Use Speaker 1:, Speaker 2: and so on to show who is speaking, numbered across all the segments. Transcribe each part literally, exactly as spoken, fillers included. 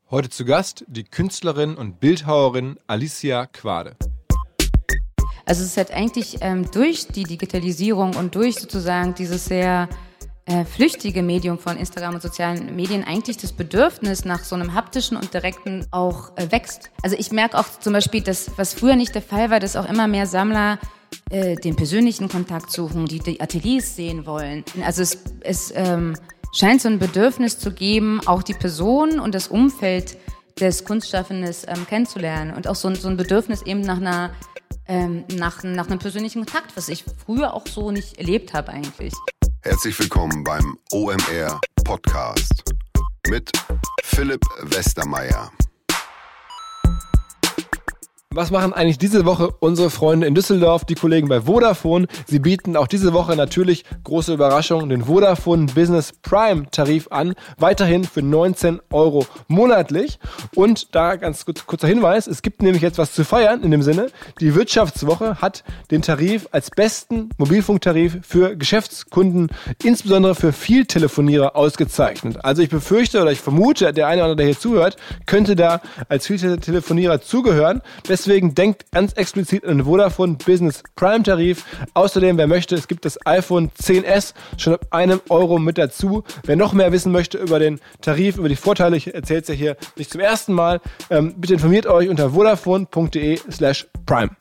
Speaker 1: Heute zu Gast die Künstlerin und Bildhauerin Alicia Quade.
Speaker 2: Also es ist halt eigentlich ähm, durch die Digitalisierung und durch sozusagen dieses sehr äh, flüchtige Medium von Instagram und sozialen Medien eigentlich das Bedürfnis nach so einem haptischen und direkten auch äh, wächst. Also ich merke auch zum Beispiel, dass was früher nicht der Fall war, dass auch immer mehr Sammler äh, den persönlichen Kontakt suchen, die die Ateliers sehen wollen. Also es, es ähm, scheint so ein Bedürfnis zu geben, auch die Person und das Umfeld des Kunstschaffenden ähm, kennenzulernen und auch so, so ein Bedürfnis eben nach einer ähm, nach, nach einem persönlichen Kontakt, was ich früher auch so nicht erlebt habe eigentlich.
Speaker 3: Herzlich willkommen beim O M R Podcast mit Philipp Westermeier.
Speaker 1: Was machen eigentlich diese Woche unsere Freunde in Düsseldorf, die Kollegen bei Vodafone? Sie bieten auch diese Woche natürlich, große Überraschung, den Vodafone Business Prime Tarif an. Weiterhin für neunzehn Euro monatlich. Und da ganz kurz, kurzer Hinweis, es gibt nämlich jetzt was zu feiern in dem Sinne. Die Wirtschaftswoche hat den Tarif als besten Mobilfunktarif für Geschäftskunden, insbesondere für Vieltelefonierer, ausgezeichnet. Also ich befürchte oder ich vermute, der eine oder andere, der hier zuhört, könnte da als Vieltelefonierer zugehören. Deswegen denkt ganz explizit an den Vodafone Business Prime Tarif. Außerdem, wer möchte, es gibt das iPhone zehn S schon ab einem Euro mit dazu. Wer noch mehr wissen möchte über den Tarif, über die Vorteile, ich erzähle es ja hier nicht zum ersten Mal, ähm, bitte informiert euch unter vodafone.de slash prime.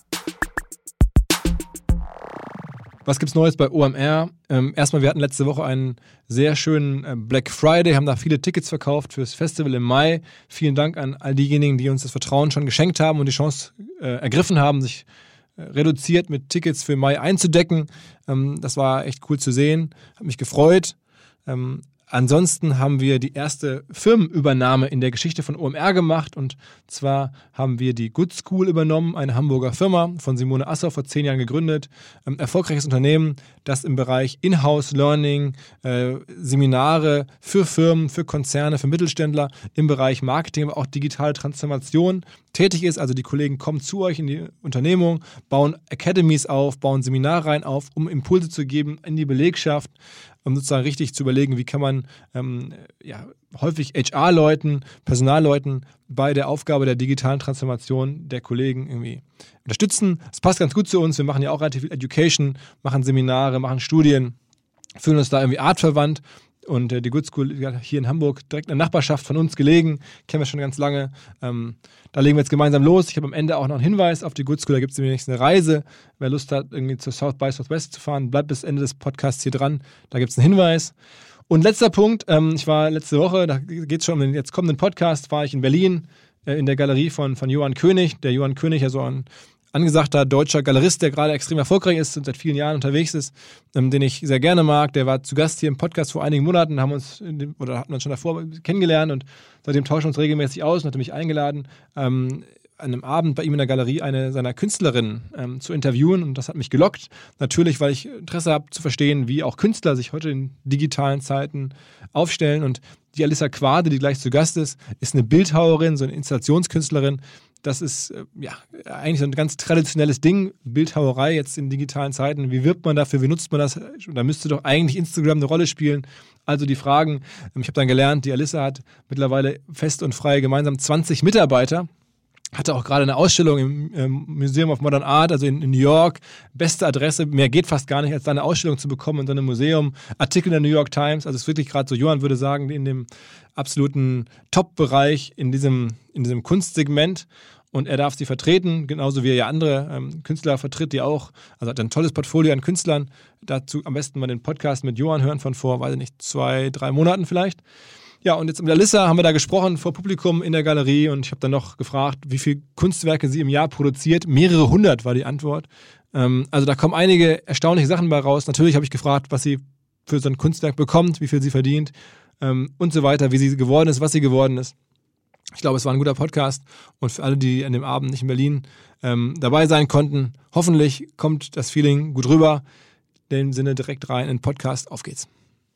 Speaker 1: Was gibt's Neues bei O M R? Ähm, erstmal, wir hatten letzte Woche einen sehr schönen äh, Black Friday, haben da viele Tickets verkauft fürs Festival im Mai. Vielen Dank an all diejenigen, die uns das Vertrauen schon geschenkt haben und die Chance äh, ergriffen haben, sich äh, reduziert mit Tickets für Mai einzudecken. Ähm, das war echt cool zu sehen, hat mich gefreut. Ähm, Ansonsten haben wir die erste Firmenübernahme in der Geschichte von O M R gemacht und zwar haben wir die Good School übernommen, eine Hamburger Firma von Simone Asser vor zehn Jahren gegründet. Ähm, erfolgreiches Unternehmen, das im Bereich Inhouse Learning, äh, Seminare für Firmen, für Konzerne, für Mittelständler im Bereich Marketing, aber auch digitale Transformation tätig ist. Also die Kollegen kommen zu euch in die Unternehmung, bauen Academies auf, bauen Seminarreihen auf, um Impulse zu geben in die Belegschaft, um sozusagen richtig zu überlegen, wie kann man ähm, ja, häufig H R-Leuten, Personalleuten bei der Aufgabe der digitalen Transformation der Kollegen irgendwie unterstützen. Es passt ganz gut zu uns. Wir machen ja auch relativ viel Education, machen Seminare, machen Studien, fühlen uns da irgendwie artverwandt. Und äh, die Good School hier in Hamburg, direkt in der Nachbarschaft von uns gelegen, kennen wir schon ganz lange. Ähm, da legen wir jetzt gemeinsam los. Ich habe am Ende auch noch einen Hinweis auf die Good School. Da gibt es nämlich eine Reise. Wer Lust hat, irgendwie zur South by Southwest zu fahren, bleibt bis Ende des Podcasts hier dran. Da gibt es einen Hinweis. Und letzter Punkt, ähm, ich war letzte Woche, da geht es schon um den jetzt kommenden Podcast, war ich in Berlin äh, in der Galerie von, von Johann König. Der Johann König, ja so ein angesagter deutscher Galerist, der gerade extrem erfolgreich ist und seit vielen Jahren unterwegs ist, ähm, den ich sehr gerne mag. Der war zu Gast hier im Podcast vor einigen Monaten, haben uns in dem, oder hatten uns schon davor kennengelernt und seitdem tauschen wir uns regelmäßig aus und hatte mich eingeladen, ähm, an einem Abend bei ihm in der Galerie eine seiner Künstlerinnen ähm, zu interviewen und das hat mich gelockt. Natürlich, weil ich Interesse habe zu verstehen, wie auch Künstler sich heute in digitalen Zeiten aufstellen und die Alicia Quade, die gleich zu Gast ist, ist eine Bildhauerin, so eine Installationskünstlerin. Das ist äh, ja eigentlich so ein ganz traditionelles Ding, Bildhauerei jetzt in digitalen Zeiten. Wie wirbt man dafür, wie nutzt man das? Da müsste doch eigentlich Instagram eine Rolle spielen. Also die Fragen, ich habe dann gelernt, die Alicia hat mittlerweile fest und frei gemeinsam zwanzig Mitarbeiter. Hatte auch gerade eine Ausstellung im ähm, Museum of Modern Art, also in, in New York. Beste Adresse, mehr geht fast gar nicht, als da eine Ausstellung zu bekommen in so einem Museum. Artikel in der New York Times, also es ist wirklich gerade so, Johann würde sagen, in dem absoluten Top-Bereich in diesem, in diesem Kunstsegment. Und er darf sie vertreten, genauso wie er ja andere ähm, Künstler vertritt, die auch, also hat ein tolles Portfolio an Künstlern. Dazu am besten mal den Podcast mit Johann hören von vor, weiß ich nicht, zwei, drei Monaten vielleicht. Ja, und jetzt mit Alicia haben wir da gesprochen vor Publikum in der Galerie und ich habe dann noch gefragt, wie viele Kunstwerke sie im Jahr produziert. Mehrere hundert war die Antwort. Ähm, also da kommen einige erstaunliche Sachen bei raus. Natürlich habe ich gefragt, was sie für so ein Kunstwerk bekommt, wie viel sie verdient ähm, und so weiter, wie sie geworden ist, was sie geworden ist. Ich glaube, es war ein guter Podcast und für alle, die an dem Abend nicht in Berlin ähm, dabei sein konnten, hoffentlich kommt das Feeling gut rüber. In dem Sinne direkt rein in den Podcast. Auf geht's.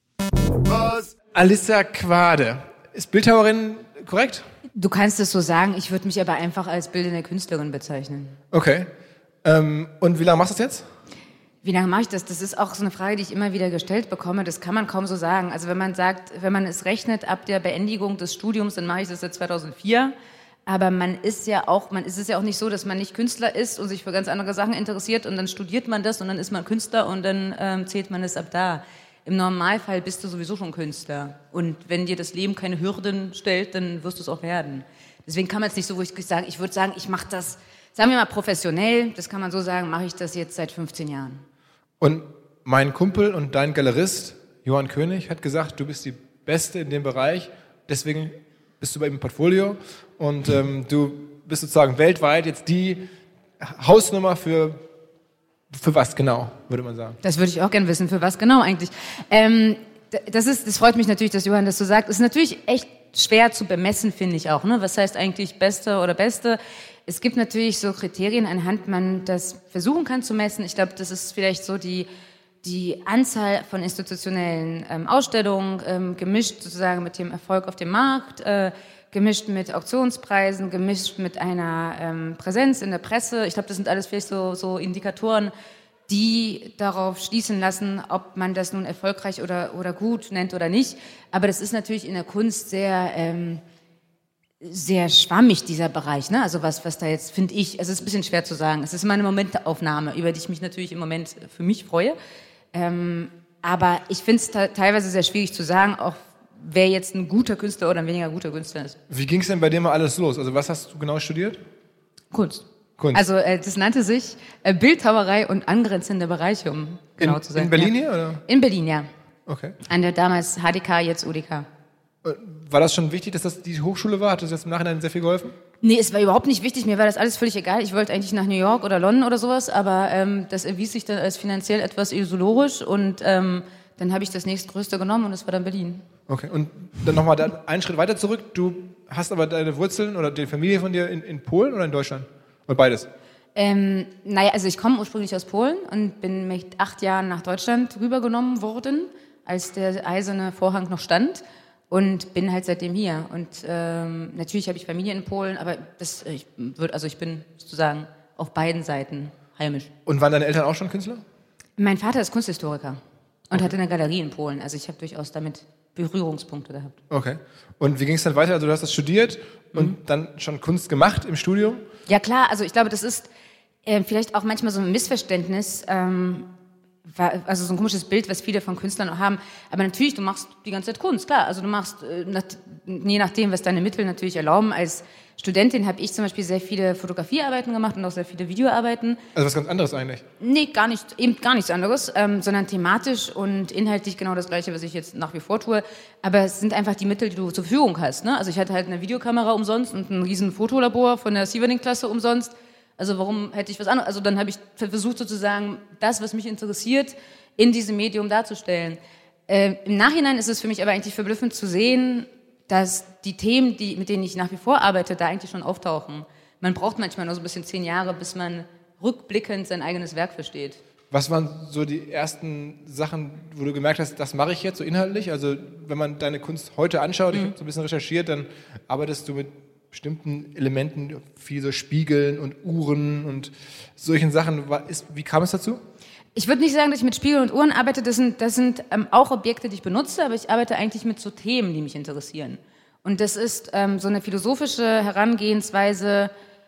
Speaker 3: Was?
Speaker 1: Alicia Quade. Ist Bildhauerin korrekt?
Speaker 2: Du kannst es so sagen, ich würde mich aber einfach als bildende Künstlerin bezeichnen.
Speaker 1: Okay. Ähm, und wie lange machst du das jetzt?
Speaker 2: Wie lange mache ich das? Das ist auch so eine Frage, die ich immer wieder gestellt bekomme. Das kann man kaum so sagen. Also wenn man sagt, wenn man es rechnet ab der Beendigung des Studiums, dann mache ich das seit zweitausendvier. Aber man ist ja auch, man ist es ja auch nicht so, dass man nicht Künstler ist und sich für ganz andere Sachen interessiert und dann studiert man das und dann ist man Künstler und dann ähm, zählt man es ab da. Im Normalfall bist du sowieso schon Künstler. Und wenn dir das Leben keine Hürden stellt, dann wirst du es auch werden. Deswegen kann man es nicht so, wo ich sagen, ich würde sagen, ich mache das, sagen wir mal professionell, das kann man so sagen, mache ich das jetzt seit fünfzehn Jahren.
Speaker 1: Und mein Kumpel und dein Galerist, Johann König, hat gesagt, du bist die Beste in dem Bereich, deswegen bist du bei ihm im Portfolio und ähm, du bist sozusagen weltweit jetzt die Hausnummer für, für was genau, würde man sagen?
Speaker 2: Das würde ich auch gerne wissen, für was genau eigentlich. Ähm, das, ist, das freut mich natürlich, dass Johann das so sagt. Es ist natürlich echt schwer zu bemessen, finde ich auch. Ne? Was heißt eigentlich Beste oder Beste? Es gibt natürlich so Kriterien, anhand man das versuchen kann zu messen. Ich glaube, das ist vielleicht so die, die Anzahl von institutionellen ähm, Ausstellungen, ähm, gemischt sozusagen mit dem Erfolg auf dem Markt, äh, gemischt mit Auktionspreisen, gemischt mit einer ähm, Präsenz in der Presse. Ich glaube, das sind alles vielleicht so, so Indikatoren, die darauf schließen lassen, ob man das nun erfolgreich oder, oder gut nennt oder nicht. Aber das ist natürlich in der Kunst sehr... Ähm, sehr schwammig, dieser Bereich, ne? Also was, was da jetzt, finde ich, es ist ein bisschen schwer zu sagen. Es ist immer eine Momentaufnahme, über die ich mich natürlich im Moment für mich freue. Ähm, aber ich finde es ta- teilweise sehr schwierig zu sagen, auch wer jetzt ein guter Künstler oder ein weniger guter Künstler ist.
Speaker 1: Wie ging es denn bei dir mal alles los? Also was hast du genau studiert?
Speaker 2: Kunst.
Speaker 1: Kunst.
Speaker 2: Also äh, das nannte sich äh, Bildhauerei und angrenzende Bereiche, um genau
Speaker 1: in,
Speaker 2: zu sein.
Speaker 1: In Berlin
Speaker 2: ja.
Speaker 1: hier, oder?
Speaker 2: In Berlin, ja.
Speaker 1: Okay.
Speaker 2: An der damals H D K, jetzt U D K.
Speaker 1: War das schon wichtig, dass das die Hochschule war? Hat das jetzt im Nachhinein sehr viel geholfen?
Speaker 2: Nee, es war überhaupt nicht wichtig. Mir war das alles völlig egal. Ich wollte eigentlich nach New York oder London oder sowas, aber ähm, das erwies sich dann als finanziell etwas illusorisch und ähm, dann habe ich das nächstgrößte genommen und das war dann Berlin.
Speaker 1: Okay, und dann nochmal einen Schritt weiter zurück. Du hast aber deine Wurzeln oder die Familie von dir in, in Polen oder in Deutschland? Oder beides?
Speaker 2: Ähm, naja, also ich komme ursprünglich aus Polen und bin mit acht Jahren nach Deutschland rübergenommen worden, als der eiserne Vorhang noch stand. Und bin halt seitdem hier. Und ähm, natürlich habe ich Familie in Polen, aber das, ich würd, also ich bin sozusagen auf beiden Seiten heimisch.
Speaker 1: Und waren deine Eltern auch schon Künstler?
Speaker 2: Mein Vater ist Kunsthistoriker und
Speaker 1: Okay.
Speaker 2: hatte eine Galerie in Polen. Also ich habe durchaus damit Berührungspunkte gehabt.
Speaker 1: Okay. Und wie ging es dann weiter? Also du hast das studiert und mhm. dann schon Kunst gemacht im Studium?
Speaker 2: Ja klar, also ich glaube, das ist äh, vielleicht auch manchmal so ein Missverständnis, ähm, also so ein komisches Bild, was viele von Künstlern auch haben. Aber natürlich, du machst die ganze Zeit Kunst, klar. Also du machst, je nachdem, was deine Mittel natürlich erlauben. Als Studentin habe ich zum Beispiel sehr viele Fotografiearbeiten gemacht und auch sehr viele Videoarbeiten.
Speaker 1: Also was ganz anderes eigentlich?
Speaker 2: Nee, gar nicht, eben gar nichts anderes, ähm, sondern thematisch und inhaltlich genau das Gleiche, was ich jetzt nach wie vor tue. Aber es sind einfach die Mittel, die du zur Verfügung hast. Ne? Also ich hatte halt eine Videokamera umsonst und ein riesen Fotolabor von der Sieverling-Klasse umsonst. Also warum hätte ich was anderes? Also dann habe ich versucht sozusagen das, was mich interessiert, in diesem Medium darzustellen. Äh, Im Nachhinein ist es für mich aber eigentlich verblüffend zu sehen, dass die Themen, die, mit denen ich nach wie vor arbeite, da eigentlich schon auftauchen. Man braucht manchmal nur so ein bisschen zehn Jahre, bis man rückblickend sein eigenes Werk versteht.
Speaker 1: Was waren so die ersten Sachen, wo du gemerkt hast, das mache ich jetzt so inhaltlich? Also wenn man deine Kunst heute anschaut, mhm. ich habe so ein bisschen recherchiert, dann arbeitest du mit bestimmten Elementen, viel so Spiegeln und Uhren und solchen Sachen. Wie kam es dazu?
Speaker 2: Ich würde nicht sagen, dass ich mit Spiegeln und Uhren arbeite. Das sind, das sind ähm, auch Objekte, die ich benutze, aber ich arbeite eigentlich mit so Themen, die mich interessieren. Und das ist ähm, so eine philosophische Herangehensweise,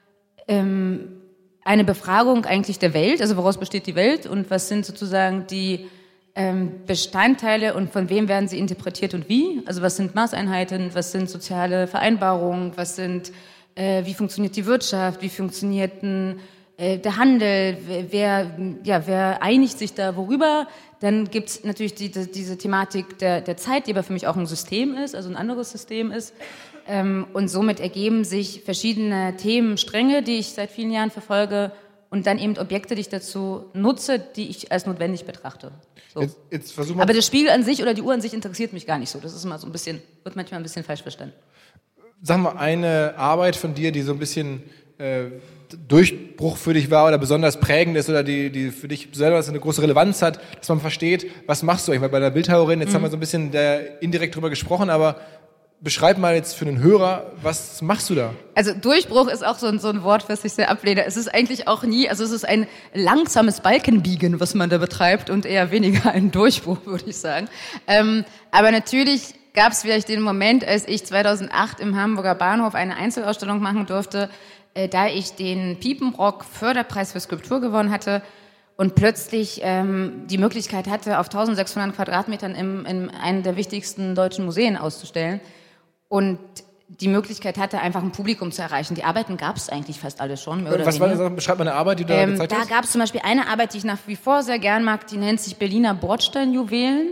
Speaker 2: ähm, eine Befragung eigentlich der Welt, also woraus besteht die Welt und was sind sozusagen die ähm, Bestandteile und von wem werden sie interpretiert und wie? Also was sind Maßeinheiten, was sind soziale Vereinbarungen, was sind, äh, wie funktioniert die Wirtschaft, wie funktioniert ein, äh, der Handel, wer, ja, wer einigt sich da worüber? Dann gibt es natürlich die, die, diese Thematik der, der Zeit, die aber für mich auch ein System ist, also ein anderes System ist. Ähm, und somit ergeben sich verschiedene Themenstränge, die ich seit vielen Jahren verfolge und dann eben Objekte, die ich dazu nutze, die ich als notwendig betrachte. So.
Speaker 1: Jetzt, jetzt versuch mal.
Speaker 2: Aber das Spiegel an sich oder die Uhr an sich interessiert mich gar nicht so. Das ist immer so ein bisschen, wird manchmal ein bisschen falsch verstanden.
Speaker 1: Sag mal, eine Arbeit von dir, die so ein bisschen äh, Durchbruch für dich war oder besonders prägend ist oder die, die für dich selber eine große Relevanz hat, dass man versteht, was machst du eigentlich? Weil bei der Bildhauerin, jetzt mhm. haben wir so ein bisschen der, indirekt drüber gesprochen, aber beschreib mal jetzt für den Hörer, was machst du da?
Speaker 2: Also Durchbruch ist auch so ein, so ein Wort, was ich sehr ablehne. Es ist eigentlich auch nie, also es ist ein langsames Balkenbiegen, was man da betreibt und eher weniger ein Durchbruch, würde ich sagen. Ähm, aber natürlich gab es vielleicht den Moment, als ich zweitausendacht im Hamburger Bahnhof eine Einzelausstellung machen durfte, äh, da ich den Piepenbrock Förderpreis für Skulptur gewonnen hatte und plötzlich ähm, die Möglichkeit hatte, auf eintausendsechshundert Quadratmetern im, in einem der wichtigsten deutschen Museen auszustellen. Und die Möglichkeit hatte, einfach ein Publikum zu erreichen. Die Arbeiten gab es eigentlich fast alle schon. Mehr oder
Speaker 1: was war
Speaker 2: weniger.
Speaker 1: das? Beschreib mal eine Arbeit, die du da
Speaker 2: ähm,
Speaker 1: gezeigt
Speaker 2: da
Speaker 1: hast.
Speaker 2: Da gab es zum Beispiel eine Arbeit, die ich nach wie vor sehr gern mag, die nennt sich Berliner Bordsteinjuwelen.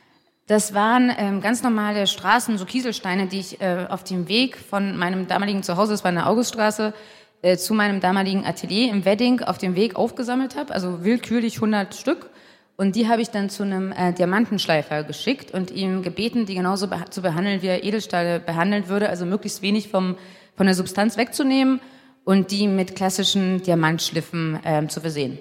Speaker 2: Das waren ähm, ganz normale Straßen, so Kieselsteine, die ich äh, auf dem Weg von meinem damaligen Zuhause, das war in der Auguststraße, äh, zu meinem damaligen Atelier im Wedding auf dem Weg aufgesammelt habe, also willkürlich hundert Stück. Und die habe ich dann zu einem äh, Diamantenschleifer geschickt und ihm gebeten, die genauso beha- zu behandeln, wie er Edelstahle behandeln würde, also möglichst wenig vom, von der Substanz wegzunehmen und die mit klassischen Diamantschliffen ähm, zu versehen.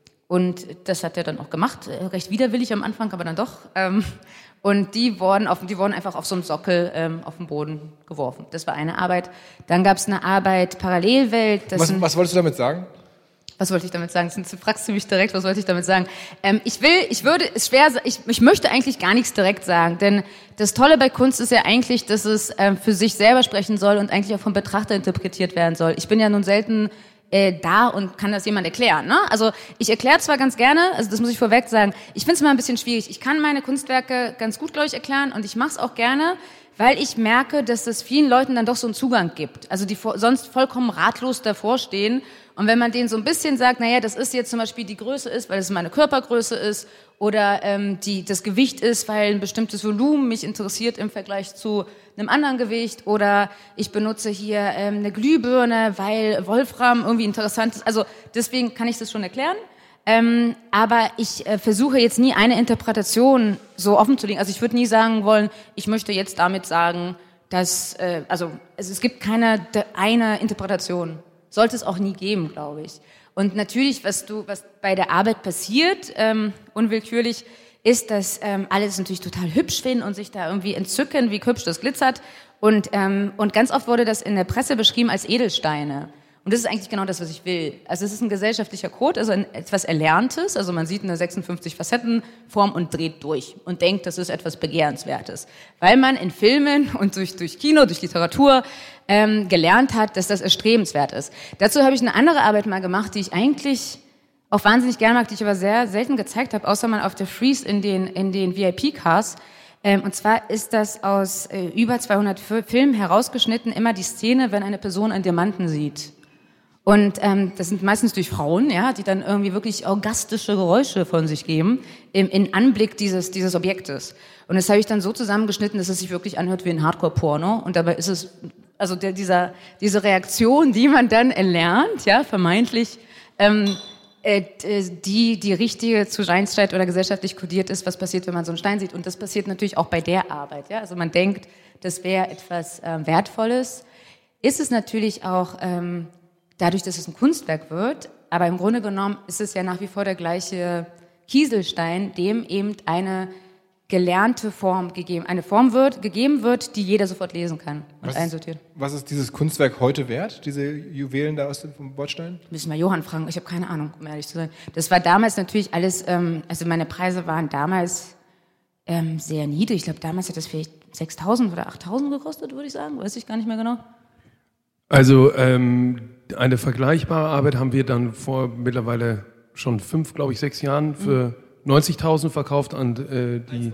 Speaker 2: Und das hat er dann auch gemacht, äh, recht widerwillig am Anfang, aber dann doch. Ähm, und die wurden, auf, die wurden einfach auf so einem Sockel ähm, auf den Boden geworfen. Das war eine Arbeit. Dann gab es eine Arbeit Parallelwelt. Das
Speaker 1: Was,
Speaker 2: sind,
Speaker 1: was wolltest du damit sagen?
Speaker 2: Was wollte ich damit sagen? Du fragst mich direkt, was wollte ich damit sagen? Ähm, ich will, ich würde, es schwer, ich, ich möchte eigentlich gar nichts direkt sagen, denn das Tolle bei Kunst ist ja eigentlich, dass es ähm, für sich selber sprechen soll und eigentlich auch vom Betrachter interpretiert werden soll. Ich bin ja nun selten äh, da und kann das jemand erklären, ne? Also ich erkläre zwar ganz gerne, also das muss ich vorweg sagen, ich finde es immer ein bisschen schwierig. Ich kann meine Kunstwerke ganz gut, glaube ich, erklären und ich mache es auch gerne, weil ich merke, dass das vielen Leuten dann doch so einen Zugang gibt. Also die vor, sonst vollkommen ratlos davor stehen. Und wenn man denen so ein bisschen sagt, naja, das ist jetzt zum Beispiel die Größe ist, weil es meine Körpergröße ist, oder ähm, die, das Gewicht ist, weil ein bestimmtes Volumen mich interessiert im Vergleich zu einem anderen Gewicht, oder ich benutze hier ähm, eine Glühbirne, weil Wolfram irgendwie interessant ist. Also deswegen kann ich das schon erklären. Ähm, aber ich äh, versuche jetzt nie eine Interpretation so offen zu legen. Also ich würde nie sagen wollen, ich möchte jetzt damit sagen, dass, äh, also es, es gibt keine de, eine Interpretation. Sollte es auch nie geben, glaube ich. Und natürlich, was du, was bei der Arbeit passiert, ähm, unwillkürlich, ist, dass ähm, alle es natürlich total hübsch finden und sich da irgendwie entzücken, wie hübsch das glitzert. Und, ähm, und ganz oft wurde das in der Presse beschrieben als Edelsteine. Und das ist eigentlich genau das, was ich will. Also es ist ein gesellschaftlicher Code, also ein, etwas Erlerntes. Also man sieht eine sechsundfünfzig Facettenform und dreht durch und denkt, das ist etwas Begehrenswertes. Weil man in Filmen und durch, durch Kino, durch Literatur ähm, gelernt hat, dass das erstrebenswert ist. Dazu habe ich eine andere Arbeit mal gemacht, die ich eigentlich auch wahnsinnig gerne mag, die ich aber sehr selten gezeigt habe, außer mal auf der Freeze in den, in den V I P-Cars. Ähm, und zwar ist das aus äh, über zweihundert Filmen herausgeschnitten, immer die Szene, wenn eine Person einen Diamanten sieht. Und ähm, das sind meistens durch Frauen, ja, die dann irgendwie wirklich orgastische Geräusche von sich geben im in Anblick dieses dieses Objektes. Und das habe ich dann so zusammengeschnitten, dass es sich wirklich anhört wie ein Hardcore-Porno. Und dabei ist es also der, dieser diese Reaktion, die man dann erlernt, ja, vermeintlich ähm, äh, die die richtige zu Scheinzeit oder gesellschaftlich kodiert ist, was passiert, wenn man so einen Stein sieht. Und das passiert natürlich auch bei der Arbeit, ja. Also man denkt, das wäre etwas ähm, Wertvolles. Ist es natürlich auch ähm, dadurch, dass es ein Kunstwerk wird, aber im Grunde genommen ist es ja nach wie vor der gleiche Kieselstein, dem eben eine gelernte Form gegeben, eine Form wird, gegeben wird, die jeder sofort lesen kann und
Speaker 1: was,
Speaker 2: einsortieren.
Speaker 1: Was ist dieses Kunstwerk heute wert, diese Juwelen da aus dem vom Bordstein?
Speaker 2: Müssen wir Johann fragen, ich habe keine Ahnung, um ehrlich zu sein. Das war damals natürlich alles, ähm, also meine Preise waren damals ähm, sehr niedrig. Ich glaube, damals hat das vielleicht sechstausend oder achttausend gekostet, würde ich sagen, weiß ich gar nicht mehr genau.
Speaker 4: Also ähm, eine vergleichbare Arbeit haben wir dann vor mittlerweile schon fünf, glaube ich, sechs Jahren für neunzigtausend verkauft an äh, die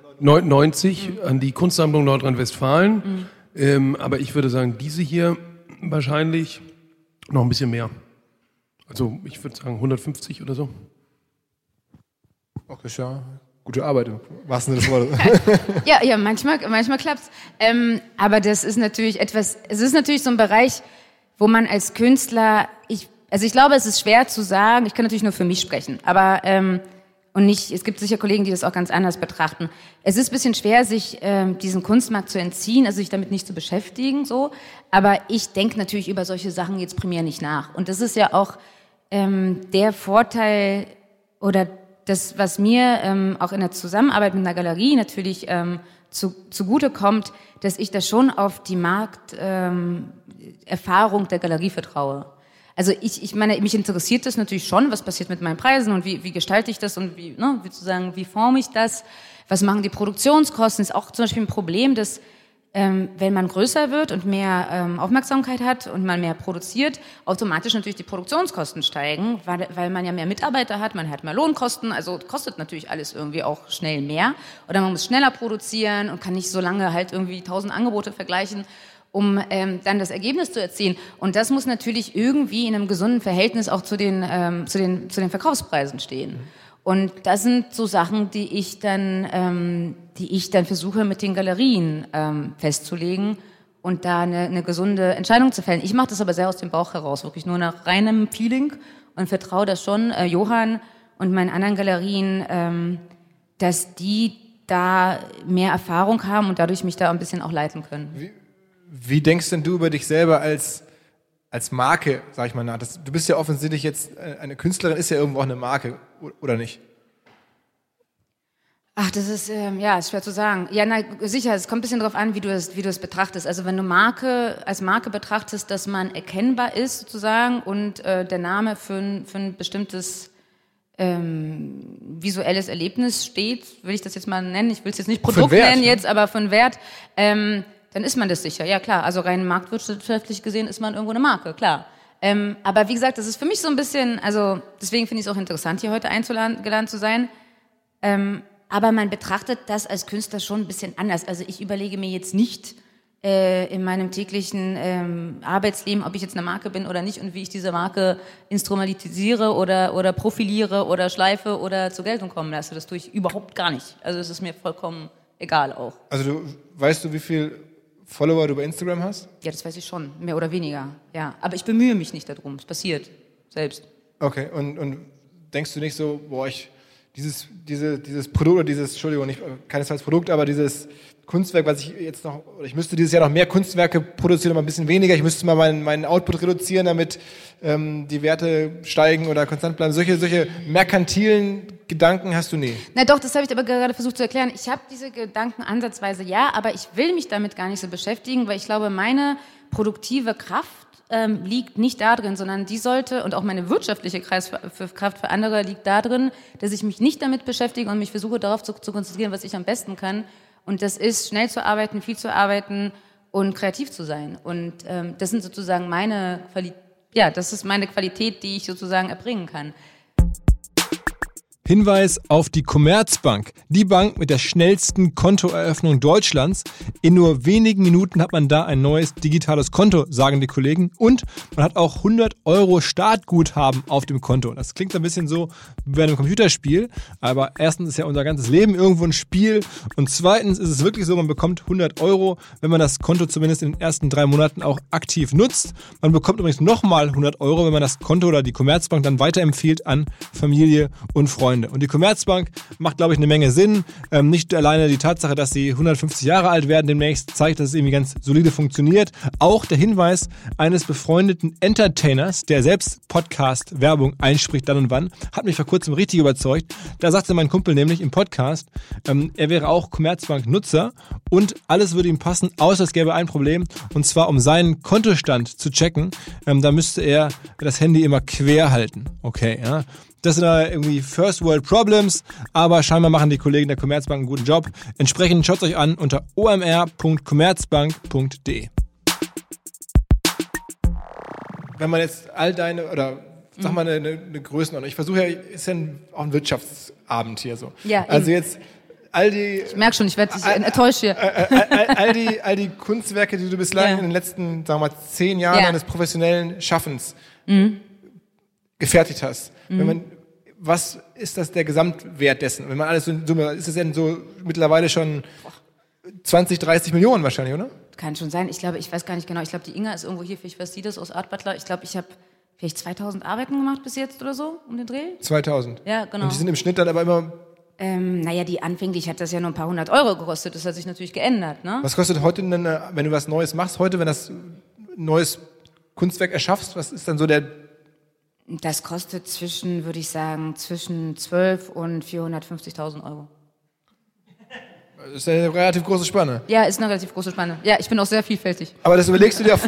Speaker 4: neunzig mhm. an die Kunstsammlung Nordrhein-Westfalen. Mhm. Ähm, aber ich würde sagen, diese hier wahrscheinlich noch ein bisschen mehr. Also ich würde sagen hundertfünfzig oder so.
Speaker 1: Ach, ist ja gute Arbeit. Was denn das Wort?
Speaker 2: Ja, ja, manchmal, manchmal klappt's. Ähm, aber das ist natürlich etwas. Es ist natürlich so ein Bereich, wo man als Künstler, ich, also ich glaube, es ist schwer zu sagen. Ich kann natürlich nur für mich sprechen, aber ähm, und nicht. Es gibt sicher Kollegen, die das auch ganz anders betrachten. Es ist ein bisschen schwer, sich ähm, diesen Kunstmarkt zu entziehen, also sich damit nicht zu beschäftigen, so. Aber ich denke natürlich über solche Sachen jetzt primär nicht nach. Und das ist ja auch ähm, der Vorteil oder das, was mir ähm, auch in der Zusammenarbeit mit einer Galerie natürlich ähm, zu, zugute kommt, dass ich da schon auf die Markterfahrung ähm, der Galerie vertraue. Also ich, ich meine, mich interessiert das natürlich schon, was passiert mit meinen Preisen und wie, wie gestalte ich das und wie, ne, wie zu sagen, wie forme ich das, was machen die Produktionskosten, ist auch zum Beispiel ein Problem, dass ähm, wenn man größer wird und mehr ähm, Aufmerksamkeit hat und man mehr produziert, automatisch natürlich die Produktionskosten steigen, weil, weil man ja mehr Mitarbeiter hat, man hat mehr Lohnkosten, also kostet natürlich alles irgendwie auch schnell mehr oder man muss schneller produzieren und kann nicht so lange halt irgendwie tausend Angebote vergleichen, um ähm, dann das Ergebnis zu erzielen. Und das muss natürlich irgendwie in einem gesunden Verhältnis auch zu den, ähm, zu den, zu den Verkaufspreisen stehen. Und das sind so Sachen, die ich dann, ähm, die ich dann versuche mit den Galerien ähm, festzulegen und da eine, eine gesunde Entscheidung zu fällen. Ich mache das aber sehr aus dem Bauch heraus, wirklich nur nach reinem Feeling und vertraue das schon äh, Johann und meinen anderen Galerien, ähm, dass die da mehr Erfahrung haben und dadurch mich da ein bisschen auch leiten können.
Speaker 1: Wie, wie denkst denn du über dich selber als als Marke, sag ich mal nach? Das, du bist ja offensichtlich jetzt, eine Künstlerin ist ja irgendwo auch eine Marke, oder nicht?
Speaker 2: Ach, das ist, ähm, ja, ist schwer zu sagen. Ja, na, sicher, es kommt ein bisschen darauf an, wie du es, wie du es betrachtest. Also wenn du Marke als Marke betrachtest, dass man erkennbar ist sozusagen und äh, der Name für ein, für ein bestimmtes ähm, visuelles Erlebnis steht, will ich das jetzt mal nennen, ich will es jetzt nicht Produkt nennen jetzt, aber von Wert, ähm, dann ist man das sicher, ja klar. Also rein marktwirtschaftlich gesehen ist man irgendwo eine Marke, klar. Ähm, aber wie gesagt, das ist für mich so ein bisschen, also deswegen finde ich es auch interessant, hier heute eingeladen zu sein. Ähm, aber man betrachtet das als Künstler schon ein bisschen anders. Also ich überlege mir jetzt nicht äh, in meinem täglichen ähm, Arbeitsleben, ob ich jetzt eine Marke bin oder nicht und wie ich diese Marke instrumentalisiere oder, oder profiliere oder schleife oder zur Geltung kommen lasse. Das tue ich überhaupt gar nicht. Also es ist mir vollkommen egal auch.
Speaker 1: Also du, weißt du, wie viel Follower du bei Instagram hast?
Speaker 2: Ja, das weiß ich schon, mehr oder weniger, ja. Aber ich bemühe mich nicht darum, es passiert selbst.
Speaker 1: Okay, und, und denkst du nicht so, boah, ich, dieses, diese, dieses Produkt, oder dieses, Entschuldigung, nicht keinesfalls Produkt, aber dieses Kunstwerk, was ich jetzt noch, oder ich müsste dieses Jahr noch mehr Kunstwerke produzieren, aber ein bisschen weniger, ich müsste mal meinen, meinen Output reduzieren, damit ähm, die Werte steigen oder konstant bleiben. Solche, solche merkantilen Gedanken hast du nie?
Speaker 2: Na doch, das habe ich aber gerade versucht zu erklären. Ich habe diese Gedanken ansatzweise, ja, aber ich will mich damit gar nicht so beschäftigen, weil ich glaube, meine produktive Kraft ähm, liegt nicht darin, sondern die sollte, und auch meine wirtschaftliche Kraft für andere liegt darin, dass ich mich nicht damit beschäftige und mich versuche, darauf zu, zu konzentrieren, was ich am besten kann. Und das ist, schnell zu arbeiten, viel zu arbeiten und kreativ zu sein. Und ähm, das sind sozusagen meine Qualität, ja, das ist meine Qualität, die ich sozusagen erbringen kann.
Speaker 1: Hinweis auf die Commerzbank, die Bank mit der schnellsten Kontoeröffnung Deutschlands. In nur wenigen Minuten hat man da ein neues digitales Konto, sagen die Kollegen. Und man hat auch hundert Euro Startguthaben auf dem Konto. Das klingt ein bisschen so wie bei einem Computerspiel, aber erstens ist ja unser ganzes Leben irgendwo ein Spiel und zweitens ist es wirklich so, man bekommt hundert Euro, wenn man das Konto zumindest in den ersten drei Monaten auch aktiv nutzt. Man bekommt übrigens nochmal hundert Euro, wenn man das Konto oder die Commerzbank dann weiterempfiehlt an Familie und Freunde. Und die Commerzbank macht, glaube ich, eine Menge Sinn. Ähm, nicht alleine die Tatsache, dass sie hundertfünfzig Jahre alt werden demnächst, zeigt, dass es irgendwie ganz solide funktioniert. Auch der Hinweis eines befreundeten Entertainers, der selbst Podcast-Werbung einspricht dann und wann, hat mich vor kurzem richtig überzeugt. Da sagte mein Kumpel nämlich im Podcast, ähm, er wäre auch Commerzbank-Nutzer und alles würde ihm passen, außer es gäbe ein Problem, und zwar um seinen Kontostand zu checken. Ähm, da müsste er das Handy immer quer halten. Okay, ja. Das sind da irgendwie First World Problems, aber scheinbar machen die Kollegen der Commerzbank einen guten Job. Entsprechend schaut es euch an unter o m r punkt commerzbank punkt d e. Wenn man jetzt all deine, oder sag mal eine, eine Größenordnung, ich versuche ja, ist ja ein, auch ein Wirtschaftsabend hier so.
Speaker 2: Ja,
Speaker 1: also eben. Jetzt all die...
Speaker 2: Ich merke schon, ich werde dich enttäuscht hier.
Speaker 1: All, all, all, all, die, all die Kunstwerke, die du bislang ja. in den letzten, sagen wir mal, zehn Jahren ja. deines professionellen Schaffens mhm. gefertigt hast. Mhm. Wenn man, was ist das der Gesamtwert dessen? Wenn man alles so, ist es denn so mittlerweile schon zwanzig, dreißig Millionen wahrscheinlich, oder?
Speaker 2: Kann schon sein. Ich glaube, ich weiß gar nicht genau. Ich glaube, die Inga ist irgendwo hier, vielleicht weiß die das aus Art Butler. Ich glaube, ich habe vielleicht zweitausend Arbeiten gemacht bis jetzt oder so, um den Dreh.
Speaker 1: zweitausend?
Speaker 2: Ja, genau.
Speaker 1: Und die sind im Schnitt dann aber immer...
Speaker 2: Ähm, naja, die anfänglich hat das ja nur ein paar hundert Euro gekostet. Das hat sich natürlich geändert, ne?
Speaker 1: Was kostet heute denn, wenn du was Neues machst, heute, wenn das neues Kunstwerk erschaffst, was ist dann so der...
Speaker 2: Das kostet zwischen, würde ich sagen, zwischen zwölf und vierhundertfünfzigtausend Euro.
Speaker 1: Das ist eine relativ große Spanne.
Speaker 2: Ja, ist eine relativ große Spanne. Ja, ich bin auch sehr vielfältig.
Speaker 1: Aber das überlegst du dir auch...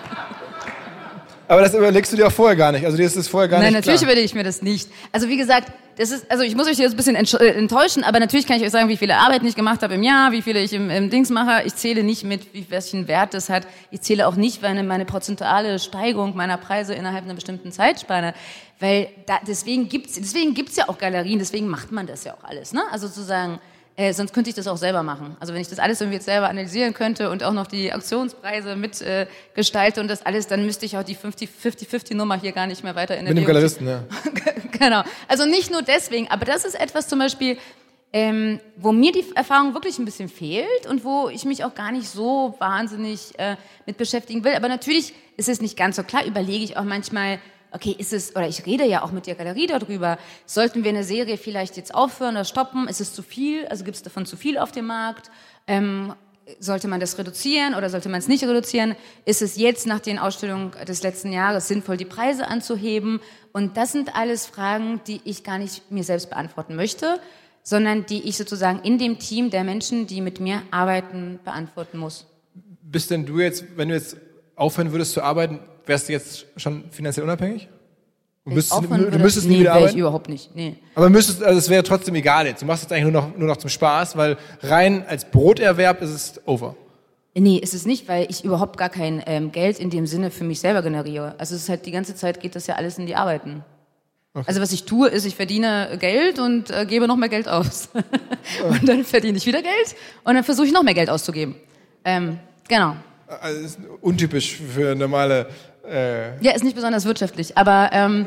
Speaker 1: Aber das überlegst du dir auch vorher gar nicht. Also dir ist das vorher gar
Speaker 2: Nein,
Speaker 1: nicht klar.
Speaker 2: Nein, natürlich überlege ich mir das nicht. Also wie gesagt, das ist, also ich muss euch jetzt ein bisschen enttäuschen, aber natürlich kann ich euch sagen, wie viele Arbeiten ich gemacht habe im Jahr, wie viele ich im, im Dings mache. Ich zähle nicht mit, wie welchen Wert das hat. Ich zähle auch nicht meine, meine prozentuale Steigerung meiner Preise innerhalb einer bestimmten Zeitspanne. Weil da, deswegen gibt's, deswegen gibt's ja auch Galerien, deswegen macht man das ja auch alles, ne? Also sozusagen, Äh, sonst könnte ich das auch selber machen. Also wenn ich das alles irgendwie jetzt selber analysieren könnte und auch noch die Auktionspreise mit äh, gestalte und das alles, dann müsste ich auch die fünfzig fünfzig Nummer hier gar nicht mehr weiter in der
Speaker 1: Mit dem Galeristen, ja.
Speaker 2: Genau. Also nicht nur deswegen, aber das ist etwas zum Beispiel, ähm, wo mir die Erfahrung wirklich ein bisschen fehlt und wo ich mich auch gar nicht so wahnsinnig äh, mit beschäftigen will. Aber natürlich ist es nicht ganz so klar, überlege ich auch manchmal, okay, ist es, oder ich rede ja auch mit der Galerie darüber, sollten wir eine Serie vielleicht jetzt aufhören oder stoppen? Ist es zu viel? Also gibt es davon zu viel auf dem Markt? Ähm, sollte man das reduzieren oder sollte man es nicht reduzieren? Ist es jetzt nach den Ausstellungen des letzten Jahres sinnvoll, die Preise anzuheben? Und das sind alles Fragen, die ich gar nicht mir selbst beantworten möchte, sondern die ich sozusagen in dem Team der Menschen, die mit mir arbeiten, beantworten muss.
Speaker 1: Bist denn du jetzt, wenn du jetzt aufhören würdest zu arbeiten, wärst du jetzt schon finanziell unabhängig? Du müsstest, du, du müsstest
Speaker 2: nee,
Speaker 1: nie wieder arbeiten?
Speaker 2: Ich überhaupt nicht, nee.
Speaker 1: Aber müsstest, also es wäre trotzdem egal jetzt. Du machst es eigentlich nur noch, nur noch zum Spaß, weil rein als Broterwerb ist es over.
Speaker 2: Nee, ist es nicht, weil ich überhaupt gar kein ähm, Geld in dem Sinne für mich selber generiere. Also es ist halt die ganze Zeit geht das ja alles in die Arbeiten. Okay. Also was ich tue, ist, ich verdiene Geld und äh, gebe noch mehr Geld aus. Und dann verdiene ich wieder Geld und dann versuche ich noch mehr Geld auszugeben. Ähm, genau.
Speaker 1: Also das ist untypisch für normale... Äh
Speaker 2: ja, ist nicht besonders wirtschaftlich, aber ähm,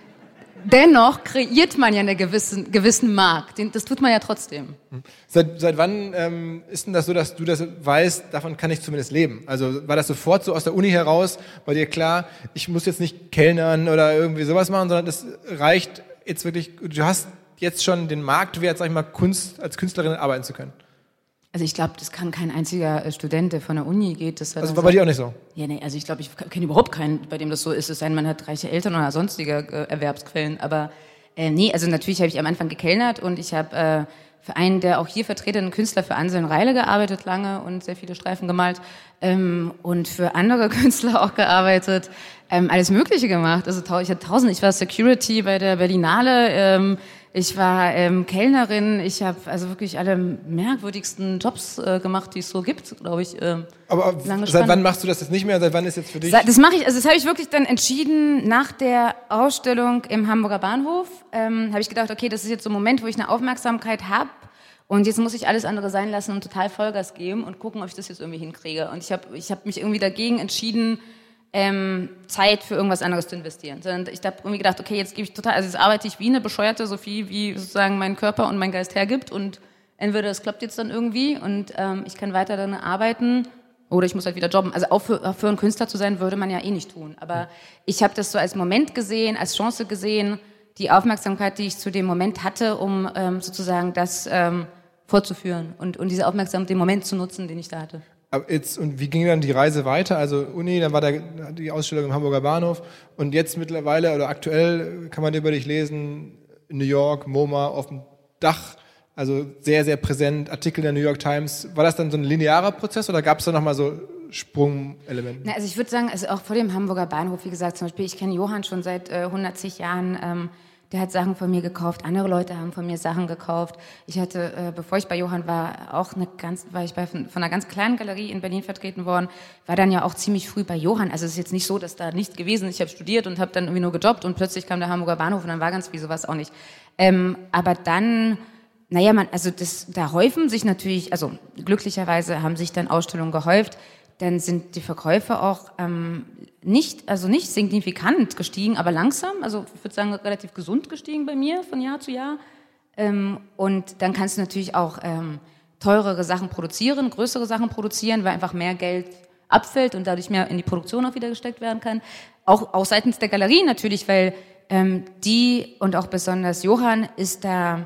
Speaker 2: dennoch kreiert man ja einen gewissen, gewissen Markt. Den, das tut man ja trotzdem.
Speaker 1: Seit, seit wann ähm, ist denn das so, dass du das weißt, davon kann ich zumindest leben? Also war das sofort so aus der Uni heraus, bei dir klar, ich muss jetzt nicht kellnern oder irgendwie sowas machen, sondern das reicht jetzt wirklich, du hast jetzt schon den Marktwert, sag ich mal, Kunst, als Künstlerin arbeiten zu können?
Speaker 2: Also ich glaube, das kann kein einziger Student, der von der Uni geht. Das
Speaker 1: also war bei dir auch nicht so?
Speaker 2: Ja, nee, also ich glaube, ich kenne überhaupt keinen, bei dem das so ist. Es sei denn, man hat reiche Eltern oder sonstige äh, Erwerbsquellen. Aber äh, nee, also natürlich habe ich am Anfang gekellnert und ich habe äh, für einen der auch hier vertretenen Künstler, für Anselm Reile gearbeitet lange und sehr viele Streifen gemalt ähm, und für andere Künstler auch gearbeitet, ähm, alles Mögliche gemacht. Also ich hatte tausend, ich war Security bei der Berlinale, ähm, ich war ähm, Kellnerin, ich habe also wirklich alle merkwürdigsten Jobs äh, gemacht, die es so gibt, glaube ich. Ähm,
Speaker 1: Aber seit wann machst du das jetzt nicht mehr? Seit wann ist jetzt für dich?
Speaker 2: Das mache ich, also das habe ich wirklich dann entschieden nach der Ausstellung im Hamburger Bahnhof. Ähm, habe ich gedacht, okay, das ist jetzt so ein Moment, wo ich eine Aufmerksamkeit habe und jetzt muss ich alles andere sein lassen und total Vollgas geben und gucken, ob ich das jetzt irgendwie hinkriege. Und ich habe ich hab mich irgendwie dagegen entschieden, Ähm, Zeit für irgendwas anderes zu investieren. Sondern ich habe irgendwie gedacht, okay, jetzt gebe ich total, also jetzt arbeite ich wie eine Bescheuerte, so viel wie sozusagen mein Körper und mein Geist hergibt und entweder das klappt jetzt dann irgendwie und ähm, ich kann weiter dann arbeiten oder ich muss halt wieder jobben. Also aufhören, Künstler zu sein, würde man ja eh nicht tun. Aber ich habe das so als Moment gesehen, als Chance gesehen, die Aufmerksamkeit, die ich zu dem Moment hatte, um ähm, sozusagen das ähm, fortzuführen und, und diese Aufmerksamkeit, den Moment zu nutzen, den ich da hatte.
Speaker 1: Aber jetzt, und wie ging dann die Reise weiter? Also Uni, dann war da die Ausstellung im Hamburger Bahnhof und jetzt mittlerweile oder aktuell kann man über dich lesen, in New York, MoMA, auf dem Dach, also sehr, sehr präsent, Artikel der New York Times. War das dann so ein linearer Prozess oder gab es da nochmal so Sprungelemente?
Speaker 2: Na, also ich würde sagen, also auch vor dem Hamburger Bahnhof, wie gesagt, zum Beispiel, ich kenne Johann schon seit äh, hundertzig Jahren, ähm, der hat Sachen von mir gekauft, andere Leute haben von mir Sachen gekauft. Ich hatte, äh, bevor ich bei Johann war, auch eine ganz, war ich bei, von einer ganz kleinen Galerie in Berlin vertreten worden, war dann ja auch ziemlich früh bei Johann. Also es ist jetzt nicht so, dass da nichts gewesen ist. Ich habe studiert und habe dann irgendwie nur gejobbt und plötzlich kam der Hamburger Bahnhof und dann war ganz viel sowas auch nicht. Ähm, aber dann, naja, man, also das, da häufen sich natürlich, also glücklicherweise haben sich dann Ausstellungen gehäuft. Dann sind die Verkäufe auch ähm, nicht, also nicht signifikant gestiegen, aber langsam, also ich würde sagen relativ gesund gestiegen bei mir von Jahr zu Jahr. Ähm, und dann kannst du natürlich auch ähm, teurere Sachen produzieren, größere Sachen produzieren, weil einfach mehr Geld abfällt und dadurch mehr in die Produktion auch wieder gesteckt werden kann. Auch, auch seitens der Galerie natürlich, weil ähm, die und auch besonders Johann ist da